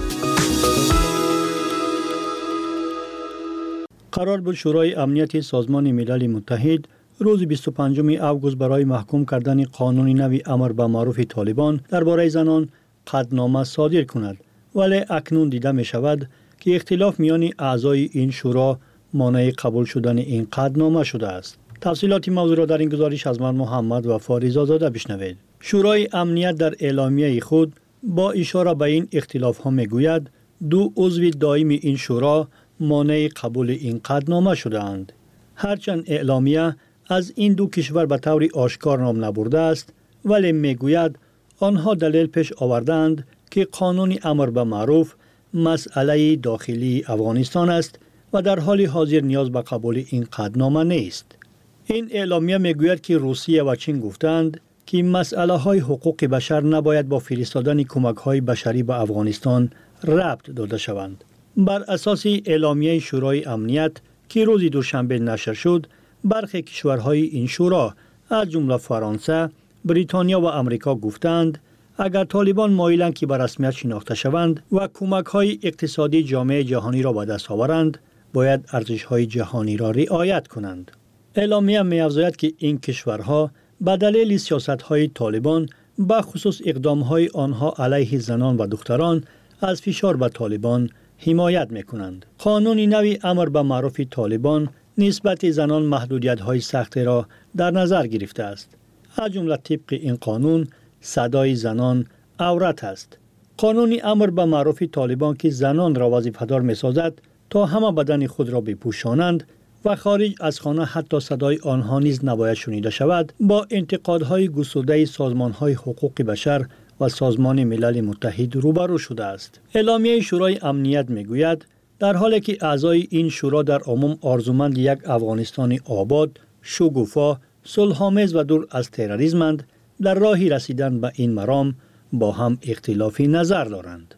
قرار بود شورای امنیت سازمان ملل متحد روز بیست و پنجم اوگوست برای محکوم کردن قانون نوی امر به معروف طالبان درباره زنان قطعنامه صادر کند، ولی اکنون دیده می شود که اختلاف میان اعضای این شورا مانع قبول شدن این قطعنامه شده است. تفصیلات موضوع را در این گزارش از من محمد و فاریز آزاده بشنوید. شورای امنیت در اعلامیه خود با اشاره به این اختلاف ها می گوید دو عضو دائم این شورا مانع قبول این قطعنامه شده اند. هرچند اعلامیه از این دو کشور به طور آشکار نام نبرده است، ولی می گوید آنها دلیل پیش آوردند که قانون امر به معروف مسئله داخلی افغانستان است و در حال حاضر نیاز به قبول این قطعنامه نیست. این اعلامیه میگوید که روسیه و چین گفتند که مسئله های حقوق بشر نباید با فرستادن کمک های بشری به افغانستان ربط داده شوند. بر اساس اعلامیه شورای امنیت که روز دوشنبه نشر شد، برخی کشورهای این شورا از جمله فرانسه، بریتانیا و امریکا گفتند اگر طالبان مایلند که به رسمیت شناخته شوند و کمک‌های اقتصادی جامعه جهانی را به دست آورند، باید ارزش‌های جهانی را رعایت کنند. اعلامیه می‌افزاید که این کشورها به دلیل سیاست‌های طالبان به خصوص اقدام‌های آنها علیه زنان و دختران از فشار به طالبان حمایت می‌کنند. قانون نوی امر به معروف طالبان نسبت زنان محدودیت‌های سختی را در نظر گرفته است. از جمله طبق این قانون صدای زنان عورت است. قانون امر به معروف طالبان که زنان را وظیفه‌دار می‌سازد تا همه بدن خود را بپوشانند و خارج از خانه حتی صدای آنها نیز نباید شنیده شود، با انتقادهای گسترده سازمان‌های حقوق بشر و سازمان ملل متحد روبرو شده است. اعلامیه شورای امنیت می‌گوید در حالی که اعضای این شورا در عموم آرزومند یک افغانستان آباد، شکوفا، صلح‌آمیز و دور از تروریسمند، در راهی رسیدن به این مرام با هم اختلافی نظر دارند.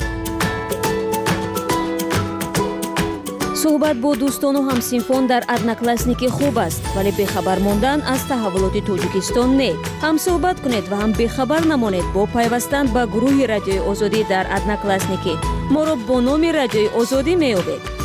صحبت با دوستان و همسینفان در ادناکلاسنیکی خوب است، ولی بخبر ماندن از تحولات تاجیکستان نه. هم صحبت کنید و هم بخبر نمانید با پیوستن به گروه رادیوی آزادی در ادناکلاسنیکی. ما را با نام رادیوی آزادی میابید.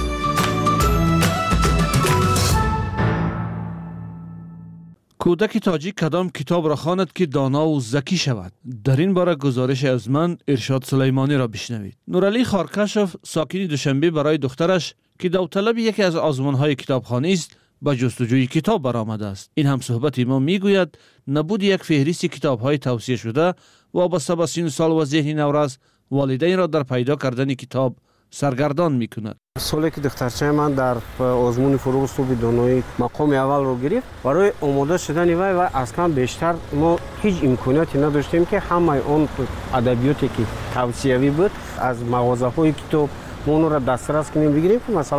کودک تاجیک کدام کتاب را خواند که دانا و ذکی شود؟ در این باره گزارش از من ارشاد سلیمانی را بشنوید. نورعلی خارکشف ساکن دوشنبه برای دخترش که داوطلب یکی از آزمان‌های کتابخانه است با جستجوی کتاب برآمده است. این هم صحبت ما میگوید نبود یک فهرست کتاب‌های توصیه شده وابسته به سن سال و ذهن نوروز والدین را در پیدا کردن کتاب سرگردان میکند. سالی که دخترچه من در آزمون فروغ صوبی دانایی مقام اول رو گرفت، برای آماده شدن وی و اصلا بیشتر ما هیچ امکاناتی نداشتیم که همه اون ادبیاتی که توصیوی بود از مغازه های کتاب ما اون را دسترس کنیم بگیریم که مثلا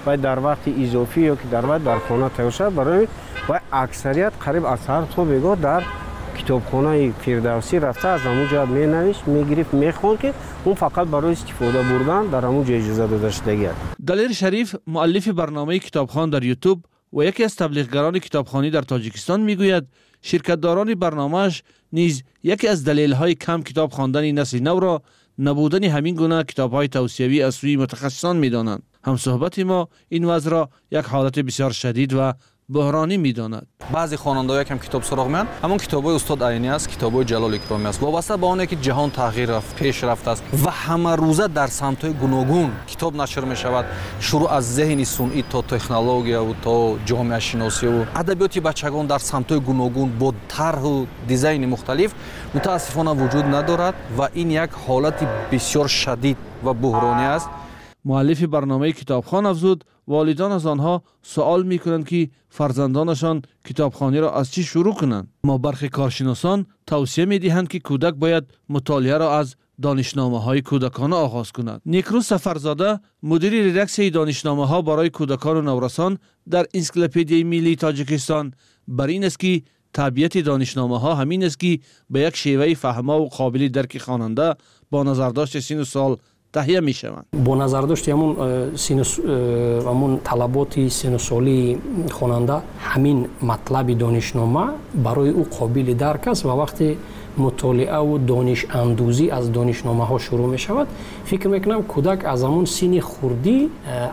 و در وقت اضافی یا که در وقت در خانه توسعه برای و اکثریت قریب از هر تو بگو در کتابخانه فردوسی رفته از همون جهت می نوشت می گرفت می خوند که اون فقط برای استفاده بردن در همون جای اجازه داده شده. دلیر شریف مؤلف برنامه کتابخوان در یوتیوب و یکی از تبلیغگران کتابخوانی در تاجیکستان میگوید شرکت‌داران برنامه‌اش نیز یکی از دلایل کم کتاب خواندن نسل نو را نبودن همین گونه کتاب‌های توصیوی از سوی متخصصان می‌دانند. همصحبت ما این وضع را یک حالت بسیار شدید و بحرانی می‌داند. بعضی خواننده‌ها یکم کتاب سراغ می‌اند. همون کتاب‌های استاد عینی است، کتاب‌های جلال اکرامی است. وابسته به آنه که جهان تغییر رفت، پیش رفت است و همه روزه در سمت‌های گوناگون کتاب نشر می‌شود. شروع از ذهن صنعی تا تکنولوژیا و تا جامعه شناسی و ادبیات بچگان در سمت‌های گوناگون با طرح و دیزاین مختلف متأسفانه وجود ندارد و این یک حالت بسیار شدید و بحرانی است. مؤلف برنامه کتابخوان افزود والدان از آنها سوال می‌کنند که فرزندانشان کتابخوانی را از چی شروع کنند. ما برخی کارشناسان توصیه می‌دهند که کودک باید مطالعه را از دانشنامه‌های کودکانه آغاز کند. نیکروز سفرزاده مدیر ریدکسی دانشنامه‌ها برای کودکان و نورسان در انسیکلوپدیای ملی تاجیکستان بر این است که طبیعت دانشنامه‌ها همین است که به یک شیوه فهمه و قابل درک خواننده با نظرداشت سن و سال تهیه می شوند. با نظرداشت همون سن همون طلبات سن و سالی خواننده همین مطلب دانشنامه برای او قابل درک است و وقتی مطالعه و دانش اندوزی از دانشنامه ها شروع می شود فکر میکنم کودک از همون سن خردی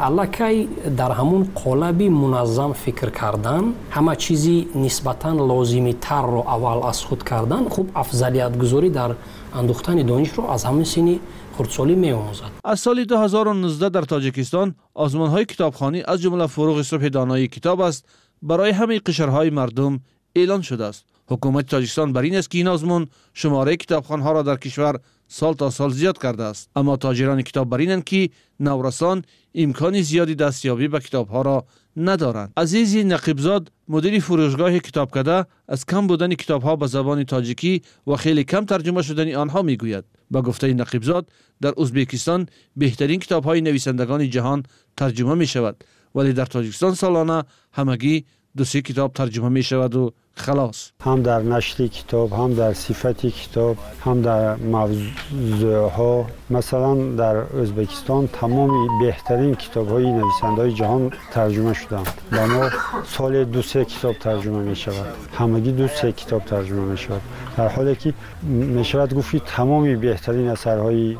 الکی در همون قالب منظم فکر کردن همه چیزی نسبتا لازمی تر رو اول از خود کردن خوب افضلیت گذاری در اندوختن دانش رو از همون سن خردسالی می آموزد. از سال دو هزار و نوزده در تاجیکستان آزمان‌های کتابخوانی از جمله فروغ صبح دانایی کتاب است برای همه قشرهای مردم اعلان شده است. حکومت تاجیکستان بر این است که این آزمون شماره کتابخوان‌ها را در کشور سال تا سال زیاد کرده است، اما تاجران کتاب بر اینند که نورسان امکان زیادی دستیابی به کتاب‌ها را ندارند. عزیزی نقیبزاد مدیر فروشگاه کتابکده از کم بودن کتاب‌ها به زبان تاجیکی و خیلی کم ترجمه شدن آنها میگوید. با گفته نقیبزاد در ازبکستان بهترین کتاب‌های نویسندگان جهان ترجمه می شود ولی در تاجیکستان سالانه همگی دو سه کتاب ترجمه می شود و خلاص. هم در نشر کتاب، هم در صفت کتاب، هم در موضوعها. مثلا در ازبکستان تمام بهترین کتاب‌های نویسنده‌های جهان ترجمه شدند. و ما سال دو سه کتاب ترجمه می شود. همگی دو سه کتاب ترجمه می شود. در حالی که می شود گفت تمام بهترین اثرهای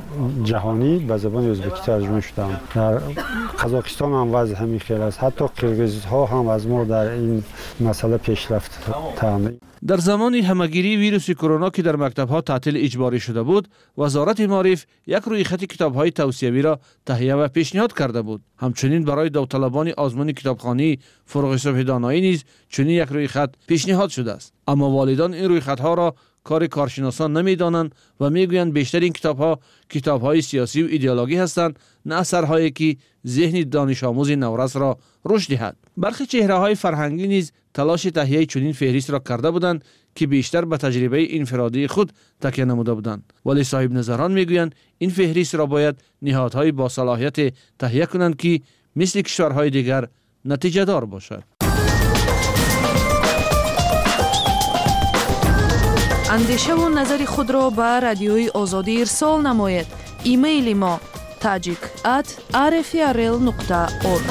جهانی به زبان ازبکی ترجمه شدند. در قزاقستان هم وضع همین خیلی است. حتی قرقیزها هم از ما در این مسئله پیشرفت تامین. در زمان همگیری ویروس کرونا که در مکتب‌ها تعطیل اجباری شده بود، وزارت معارف یک رویخط کتاب‌های توصیوی را تهیه و پیشنهاد کرده بود. همچنین برای داوطلبان آزمون کتابخوانی فروغ صبح دانایی نیز چنین یک رویخط پیشنهاد شده است. اما والدان این رویخط‌ها را کار کارشناسان نمی‌دانند و می‌گویند بیشتر این کتاب‌ها کتاب‌های سیاسی و ایدئولوژی هستند، نه اثرهایی که ذهن دانش آموز نورس را رشد دهد. برخی چهره‌های فرهنگی نیز تلاش تهیه چنین فهرست را کرده بودند که بیشتر به تجربه انفرادی خود تکیه نموده بودند، ولی صاحب نظران میگویند این فهرست را باید نهادهای با صلاحیت تهیه کنند که مثل کشورهای دیگر نتیجه دار باشد. اندیشه و نظر خود را به رادیوی آزادی ارسال نماید. ایمیل ما tajik at r f r l nokta org.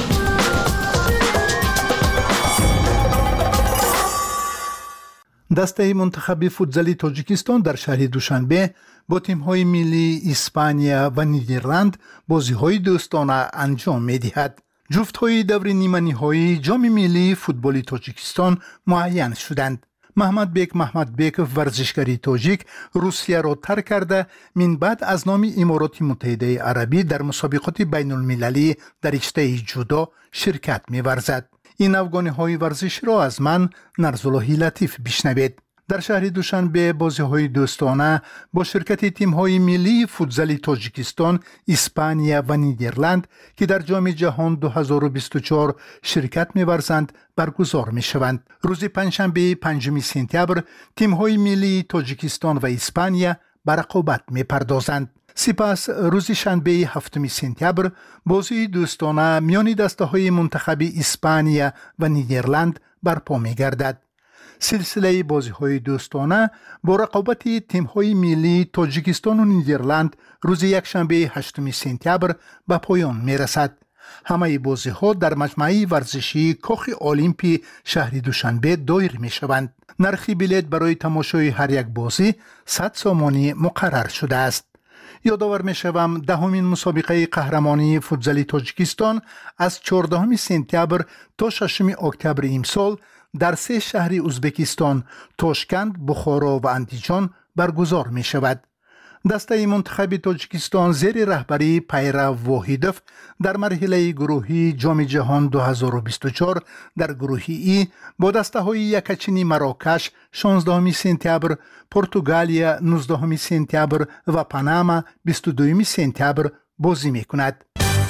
دسته منتخب فوتزالی تاجیکستان در شهر دوشنبه با تیم‌های ملی اسپانیا و نیدرلند بازی‌های دوستانه انجام می‌دهد. جفت‌های دور نیمه‌نهایی جام ملی فوتبال تاجیکستان معین شدند. محمد بیک محمد بیک ورزشکاری تاجیک روسیه را ترک کرده من بعد از نام امارات متحده عربی در مسابقات بین المللی در رشته جودو شرکت می‌ورزد. این افغانی‌های ورزش را از من نرزاللهی لطیف بشنوید. در شهر دوشنبه بازی‌های دوستانه با شرکت تیم‌های ملی فوتزال تاجیکستان، اسپانیا و نیدرلند که در جام جهان دو هزار و بیست و چهار شرکت می‌ورزند برگزار می‌شوند. روز پنجشنبه پنجم سپتامبر تیم‌های ملی تاجیکستان و اسپانیا به رقابت می‌پردازند. سپس روز شنبه هفتم سپتامبر بازی دوستانه میان دسته‌های منتخب اسپانیا و نیدرلند برپا می‌گردد. سلسله بازی‌های دوستانه با رقابت تیم‌های ملی تاجیکستان و نیدرلند روز یکشنبه هشتم سپتامبر به پایان می‌رسد. همه بازی‌ها در مجمع ورزشی کاخ المپی شهر دوشنبه دایر می‌شوند. نرخ بلیط برای تماشای هر یک بازی صد سومانی مقرر شده است. یادآور می‌شوم دهمین مسابقه قهرمانی فوتزال تاجیکستان از چهاردهم سپتامبر تا ششم اکتبر امسال در سه شهر ازبکستان، تاشکند، بخارا و اندیجان برگزار می‌شود. دسته منتخب تاجیکستان زیر رهبری پیرو واحدوف در مرحله گروهی جام جهان دو هزار و بیست و چهار در گروه ای با دسته های یکچینی مراکش شانزدهم سپتامبر، پرتغالیا نوزدهم سپتامبر و پاناما بیست و دوم سپتامبر بازی می‌کند.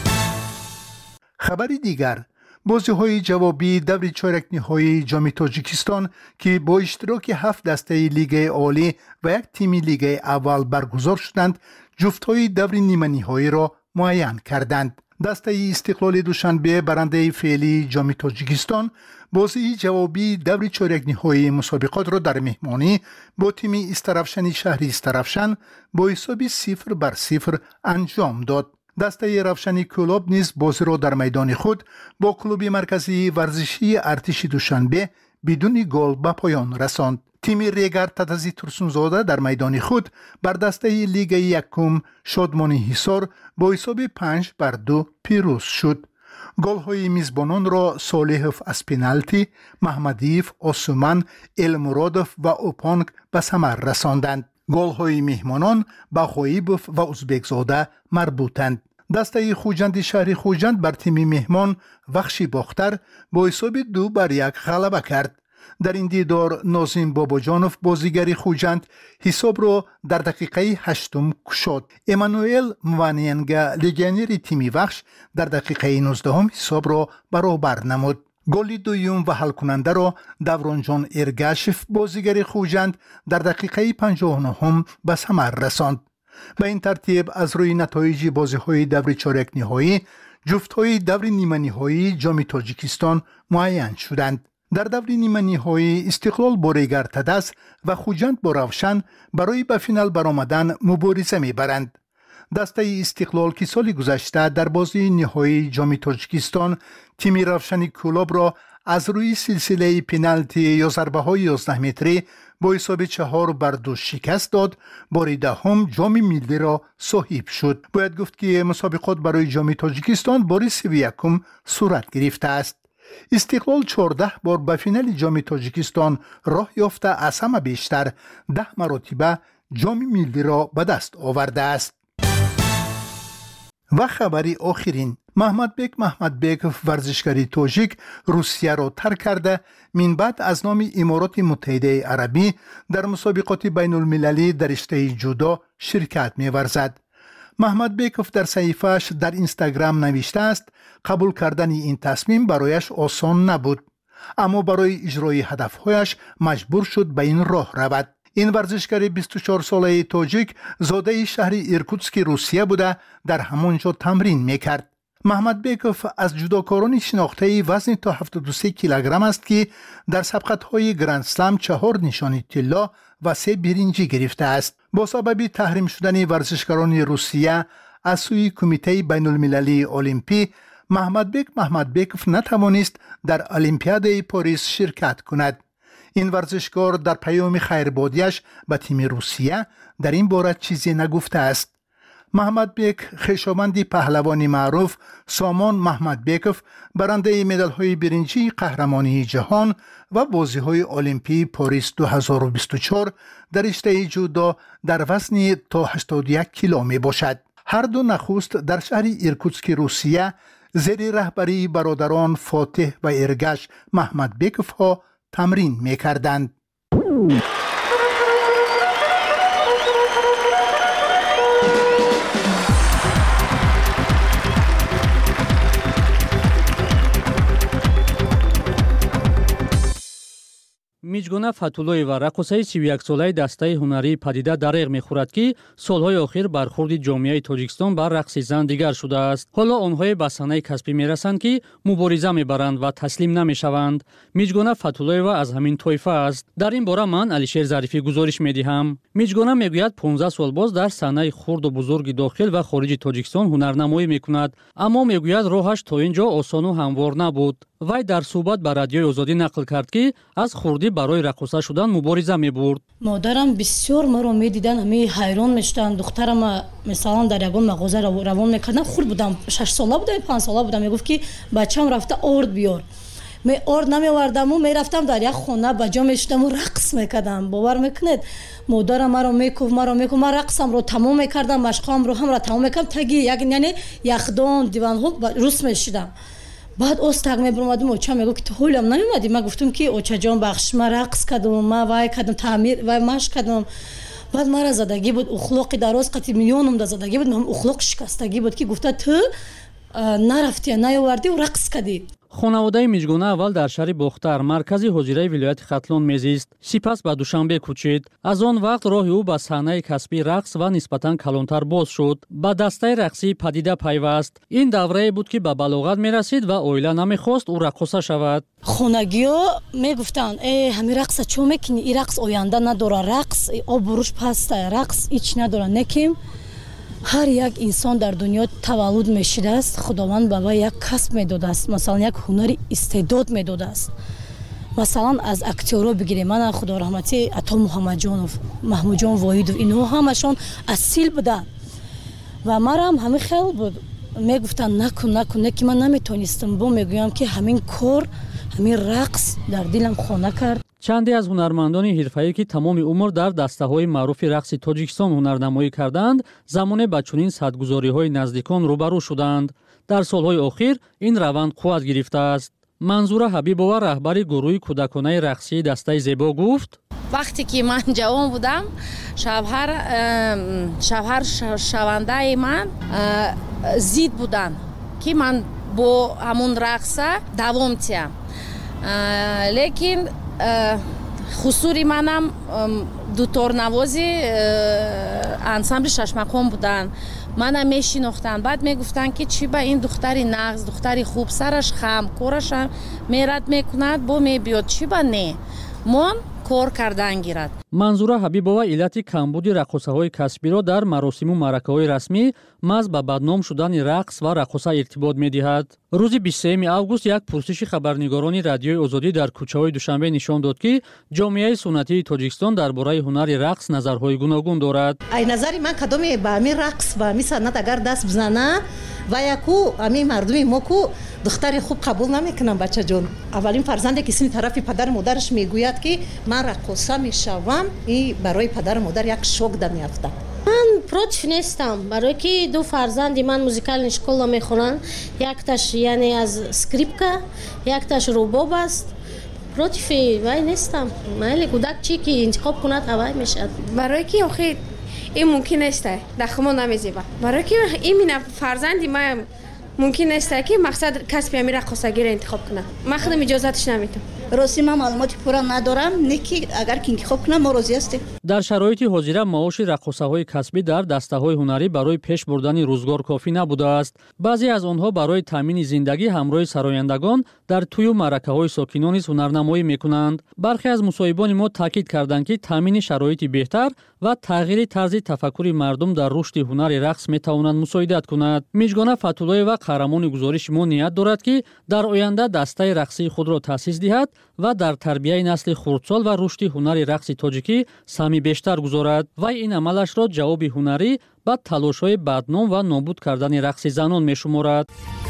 خبر دیگر، بازی‌های جوابی دور چهارک نهایی جام تاجیکستان که با اشتراک هفت دسته لیگ عالی و یک تیم لیگ اول برگزار شدند، جفت‌های دور نیمه نهایی را معین کردند. دسته استقلال دوشنبه برنده فعلی جام تاجیکستان بازی جوابی دور چهارک نهایی مسابقات را در مهمانی با تیم استرافشن شهر استرافشن با حساب صفر بر صفر انجام داد. دسته رفشنی کلوب نیز بازی را در میدان خود با کلوب مرکزی ورزشی ارتش دوشنبه بدون گل به پایان رساند. تیم ریگر تتزی ترسونزاده در میدان خود بر دسته لیگ یکم شادمانی حصار با حساب پنج بر دو پیروز شد. گل های میزبانان را صالحوف از پنالتی، محمدیف، آسومن، المرادوف و اوپانگ به ثمر رساندند. گل های مهمانان به خویبوف و ازبکزاده مربوطند. دسته خوجند شهر خوجند بر تیم مهمان وخشی باختر با حساب دو بر یک غلبه کرد. در این دیدار نازم باباجانوف بازیگر خوجند حساب را در دقیقه هشتم کشاد. امانوئل موانینگا لگیونر تیم وخش در دقیقه نوزدهم حساب را برابر نمود. گل دوم و حل کننده را دورانجان ارگاشف بازیگر خوجند در دقیقه پنجاه و نه به ثمر رساند. به این ترتیب از روی نتایج بازی‌های دور چهارک نهایی جفت‌های دور نیمه نهایی جام تاجیکستان معین شدند. در دور نیمه نهایی استقلال با ریگر تدس و خوجند با روشن برای به فینال برآمدن مبارزه می‌برند. دسته استقلال که سال گذشته در بازی نهایی جام تاجیکستان تیم روشن کلوب را از روی سلسله پنالتی یا ضربه های یازده متری با حساب چهار بر دو شکست داد، بار دهم جام ملی را صاحب شد. باید گفت که مسابقات برای جام تاجیکستان بار سی و یکم صورت گرفته است. استقلال چهارده بار به فینال جام تاجیکستان راه یافته، از همه بیشتر ده مرتبه جام ملی را به دست آورده است. و خبری آخرین، محمدبک محمدبکوف ورزشکاری تاجیک روسیه را ترک کرده، من بعد از نام امارات متحده عربی در مسابقات بین المللی در رشته جودو شرکت می ورزد. محمدبکوف در صحیفه‌اش در اینستاگرام نوشته است قبول کردن این تصمیم برایش آسان نبود، اما برای اجرای هدفهایش مجبور شد به این راه رود. این ورزشکار بیست و چهار ساله تاجیک زاده شهر ایرکوتسک روسیه بوده، در همانجا تمرین میکرد. محمدبکوف از جودوکاران شناخته وزن تا هفتاد و سه کیلوگرم است که در سبقت‌های گرند اسلم چهار نشانی طلا و سه برنجی گرفته است. با سبب تحریم شدن ورزشکاران روسیه از سوی کمیته بین المللی المپی، محمدبک محمدبکوف نتوانست در المپیاد پاریس شرکت کند. این ورزشکار در پیام خیربادیش به تیم روسیه در این باره چیزی نگفته است. محمدبک خویشاوند پهلوان معروف سامان محمدبکوف برنده مدال‌های برنجی قهرمانی جهان و بازی‌های المپی پاریس دو هزار و بیست و چهار در رشته جودو در وزن تا هشتاد و یک کیلو می باشد. هر دو نخست در شهر ایرکوتسک روسیه زیر رهبری برادران فاتح و ارگش محمدبکوف ها تمرین می کردند. миҷгуна Фатуллоева рақосаи سی و یک солаи дастаи ҳунарии падида дареғ мехӯрад ки солҳои охир бархурди ҷомеаи Тоҷикистон бар рақси зан дигар шудааст. ҳоло онҳое ба санаи касбӣ мерасанд ки мубориза мебаранд ва таслим намешаванд. миҷгуна Фатуллоева аз ҳамин тоифа аст. дар ин бора ман Алишер Зарифӣ гузориш медиҳам. миҷгуна мегӯяд понздаҳ сол боз дар санаи хурду бузурги дохил ва хориҷи Тоҷикистон ҳунарнамоӣ мекунад, аммо мегӯяд роҳаш то ин ҷо осону ҳамвор набуд. вай дар суҳбат ба радиои Озодӣ нақл кард ки аз хурдӣ барои рақоса шудан мубориза мебурд. модарам бисёр маро медидан, ҳами ҳайрон мешуданд. духтарам мисалан дар ягон мағоза равон мекардам, хурд будам, шаш сола будам, панҷ сола будам, мегуфт ки бачам рафта орд биёр. ме орд намевардаму мерафтам дар як хона ба ҷо мешудаму рақс мекардам. бовар мекунед, модарам маро мекуфт, маро мекуфт, ман рақсамро тамом мекардам, машқамро ҳамра тамом мекардам, таги як яъне яхдон диванҳо рус мешудам. баъд оз так мебуромадум, оча мегӯ ки ту ҳолам намемадӣ. Ман гуфтум ки очаҷон бахш, ман рақс кардум, ман вай кардум, таъмир вай машқ кардум. баъд мара задагӣ буд, ухлоқи дароз қати миёнумда задагӣ буд, ухлоқ шикастагӣ буд ки гуфта ту нарафтӣ, наёвардӣ, рақс кардӣ. хонаводаи миҷгуна аввал дар шаҳри Бохтар, маркази ҳозираи вилояти Хатлон мезист. Сипас ба Душанбе кӯчид. Аз он вақт роҳи ӯ ба саҳнаи касбӣ рақс ва нисбатан калонтар боз шуд. Ба дастаи рақсии падида пайваст. ин даврае буд ки ба балоғат мерасид ва оила намехост ӯ рақоса шавад. хонагиҳо мегуфтанд, э ҳамин рақса чо мекунӣ, ин рақс оянда надора, рақс обуруш паста, рақс ич надора. Неким ҳар як инсон дар дунё таваллуд мешудааст, худованд ба вай як касб медодааст, масалан як ҳунари истеъдод медодааст. масалан аз актёро бигирем, мана худораҳматӣ Ато Муҳаммаҷонов, Маҳмудҷон Воҳидов, инҳо ҳамашон асил буданд ва марам ҳамин хел буд. мегуфтанд накун накун, не ки ман наметонистам, бо мегӯям ки ҳамин кор, ҳамин рақс дар дилам хона кард. чанде аз ҳунармандони ҳирфаӣ ки тамоми умр дар дастаҳои маъруфи рақси Тоҷикистон ҳунарнамоӣ карданд, замоне ба чунин садгузориҳои наздикон рӯбарӯ шуданд. дар солҳои охир ин раванд қувват гирифтааст. Манзура Ҳабибова, раҳбари гурӯҳи кӯдаконаи рақсии дастаи Зебо гуфт: вақте ки ман ҷавон будам, шавҳар шавҳар шавандаи ман зид буданд ки ман бо ҳамун рақса давом тиям. лекин хусури манам дуторнавози ансамбли Шашмақом буданд. манам мешинохтанд. баъд мегуфтанд ки чӣ ба ин духтари нағз, духтари хуб, сараш хам, корашам мерад мекунад, бо мебиёд, чӣ ба не мон кор кардан гирад. Манзура Ҳабибова иллати камбуди рақосаҳои касбиро дар маросиму маъракаҳои расмӣ маҳз ба бадном шудани рақс ва рақоса иртибот медиҳад. рӯзи бисту сеюми август як пурсиши хабарнигорони радиои Озодӣ дар кӯчаҳои Душанбе нишон дод ки ҷомеаи суннатии Тоҷикистон дар бораи ҳунари рақс назарҳои гуногун дорад. ай назари ман кадоме ба ҳамин рақс ва ҳамин санъат агар даст бизана ва яку ҳамин мардуми мо ку духтари хуб қабул намекунам. бачаҷон аввалин фарзанде ки сини тарафи падару модараш мегӯяд ки ман рақоса мешавам, и барои падару модар як шок дар меафтад. ман против нестам, барое ки ду фарзанди ман музикални школа мехонанд. якташ яъне аз скрипка, якташ рубоб аст. против вай нестам. майли кӯдак чӣ ки интихоб кунад ҳавай мешавад. барое ки охи ин мумкин нест дахмо намезеба. барое ки имина фарзанди ман мумкин нест ки мақсад касби ҳамин рақосагиро интихоб кунад. ман худам иҷозаташ намедам. рости ман маълумоти пурра надорам, не ки агар ки интихоб кунам мо розӣ ҳастем. дар шароити ҳозира маоши рақосаҳои касбӣ дар дастаҳои ҳунарӣ барои пеш бурдани рӯзгор кофӣ набудааст. баъзе аз онҳо барои таъмини зиндагӣ ҳамроҳи сарояндагон дар тӯю маъракаҳои сокинон низ ҳунарнамоӣ мекунанд. бархе аз мусоҳибони мо таъкид карданд ки таъмини шароити беҳтар ва тағйири тарзи тафаккури мардум дар рушди ҳунари рақс метавонад мусоидат кунад. миҷгуна Фатуллоева қаҳрамони гузориши мо ният дорад ки дар оянда дастаи рақсии худро таъсис диҳад ва дар тарбияи насли хурдсол ва рушди ҳунари рақси тоҷикӣ сами бештар гузорад. вай ин амалашро ҷавоби ҳунарӣ ба талошҳои бадном ва нобуд кардани рақси занон мешуморад.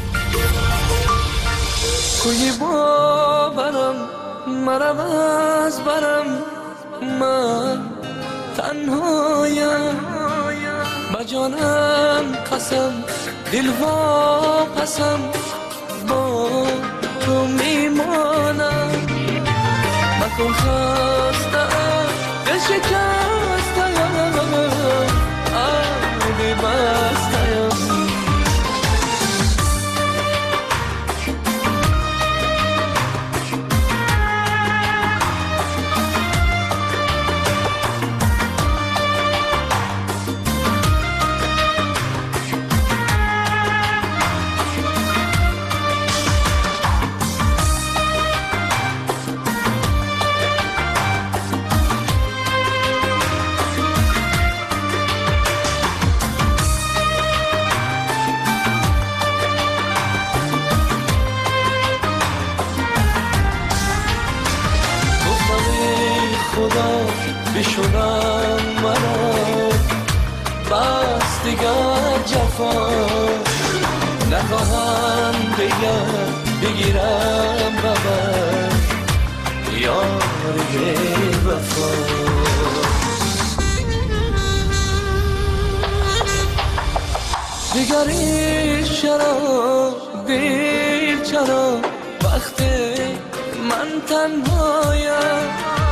کوی باورم مرم از برم من تنهایم با جانم قسم دل واپسم با تو میمانم مکن خستم دل شکستم آبی بستم بشونم مرا بس دیگر جفا نخواهم دیگر بگیرم ببر یار بی وفا دیگری چرا دیر چرا وقتی من تنهایم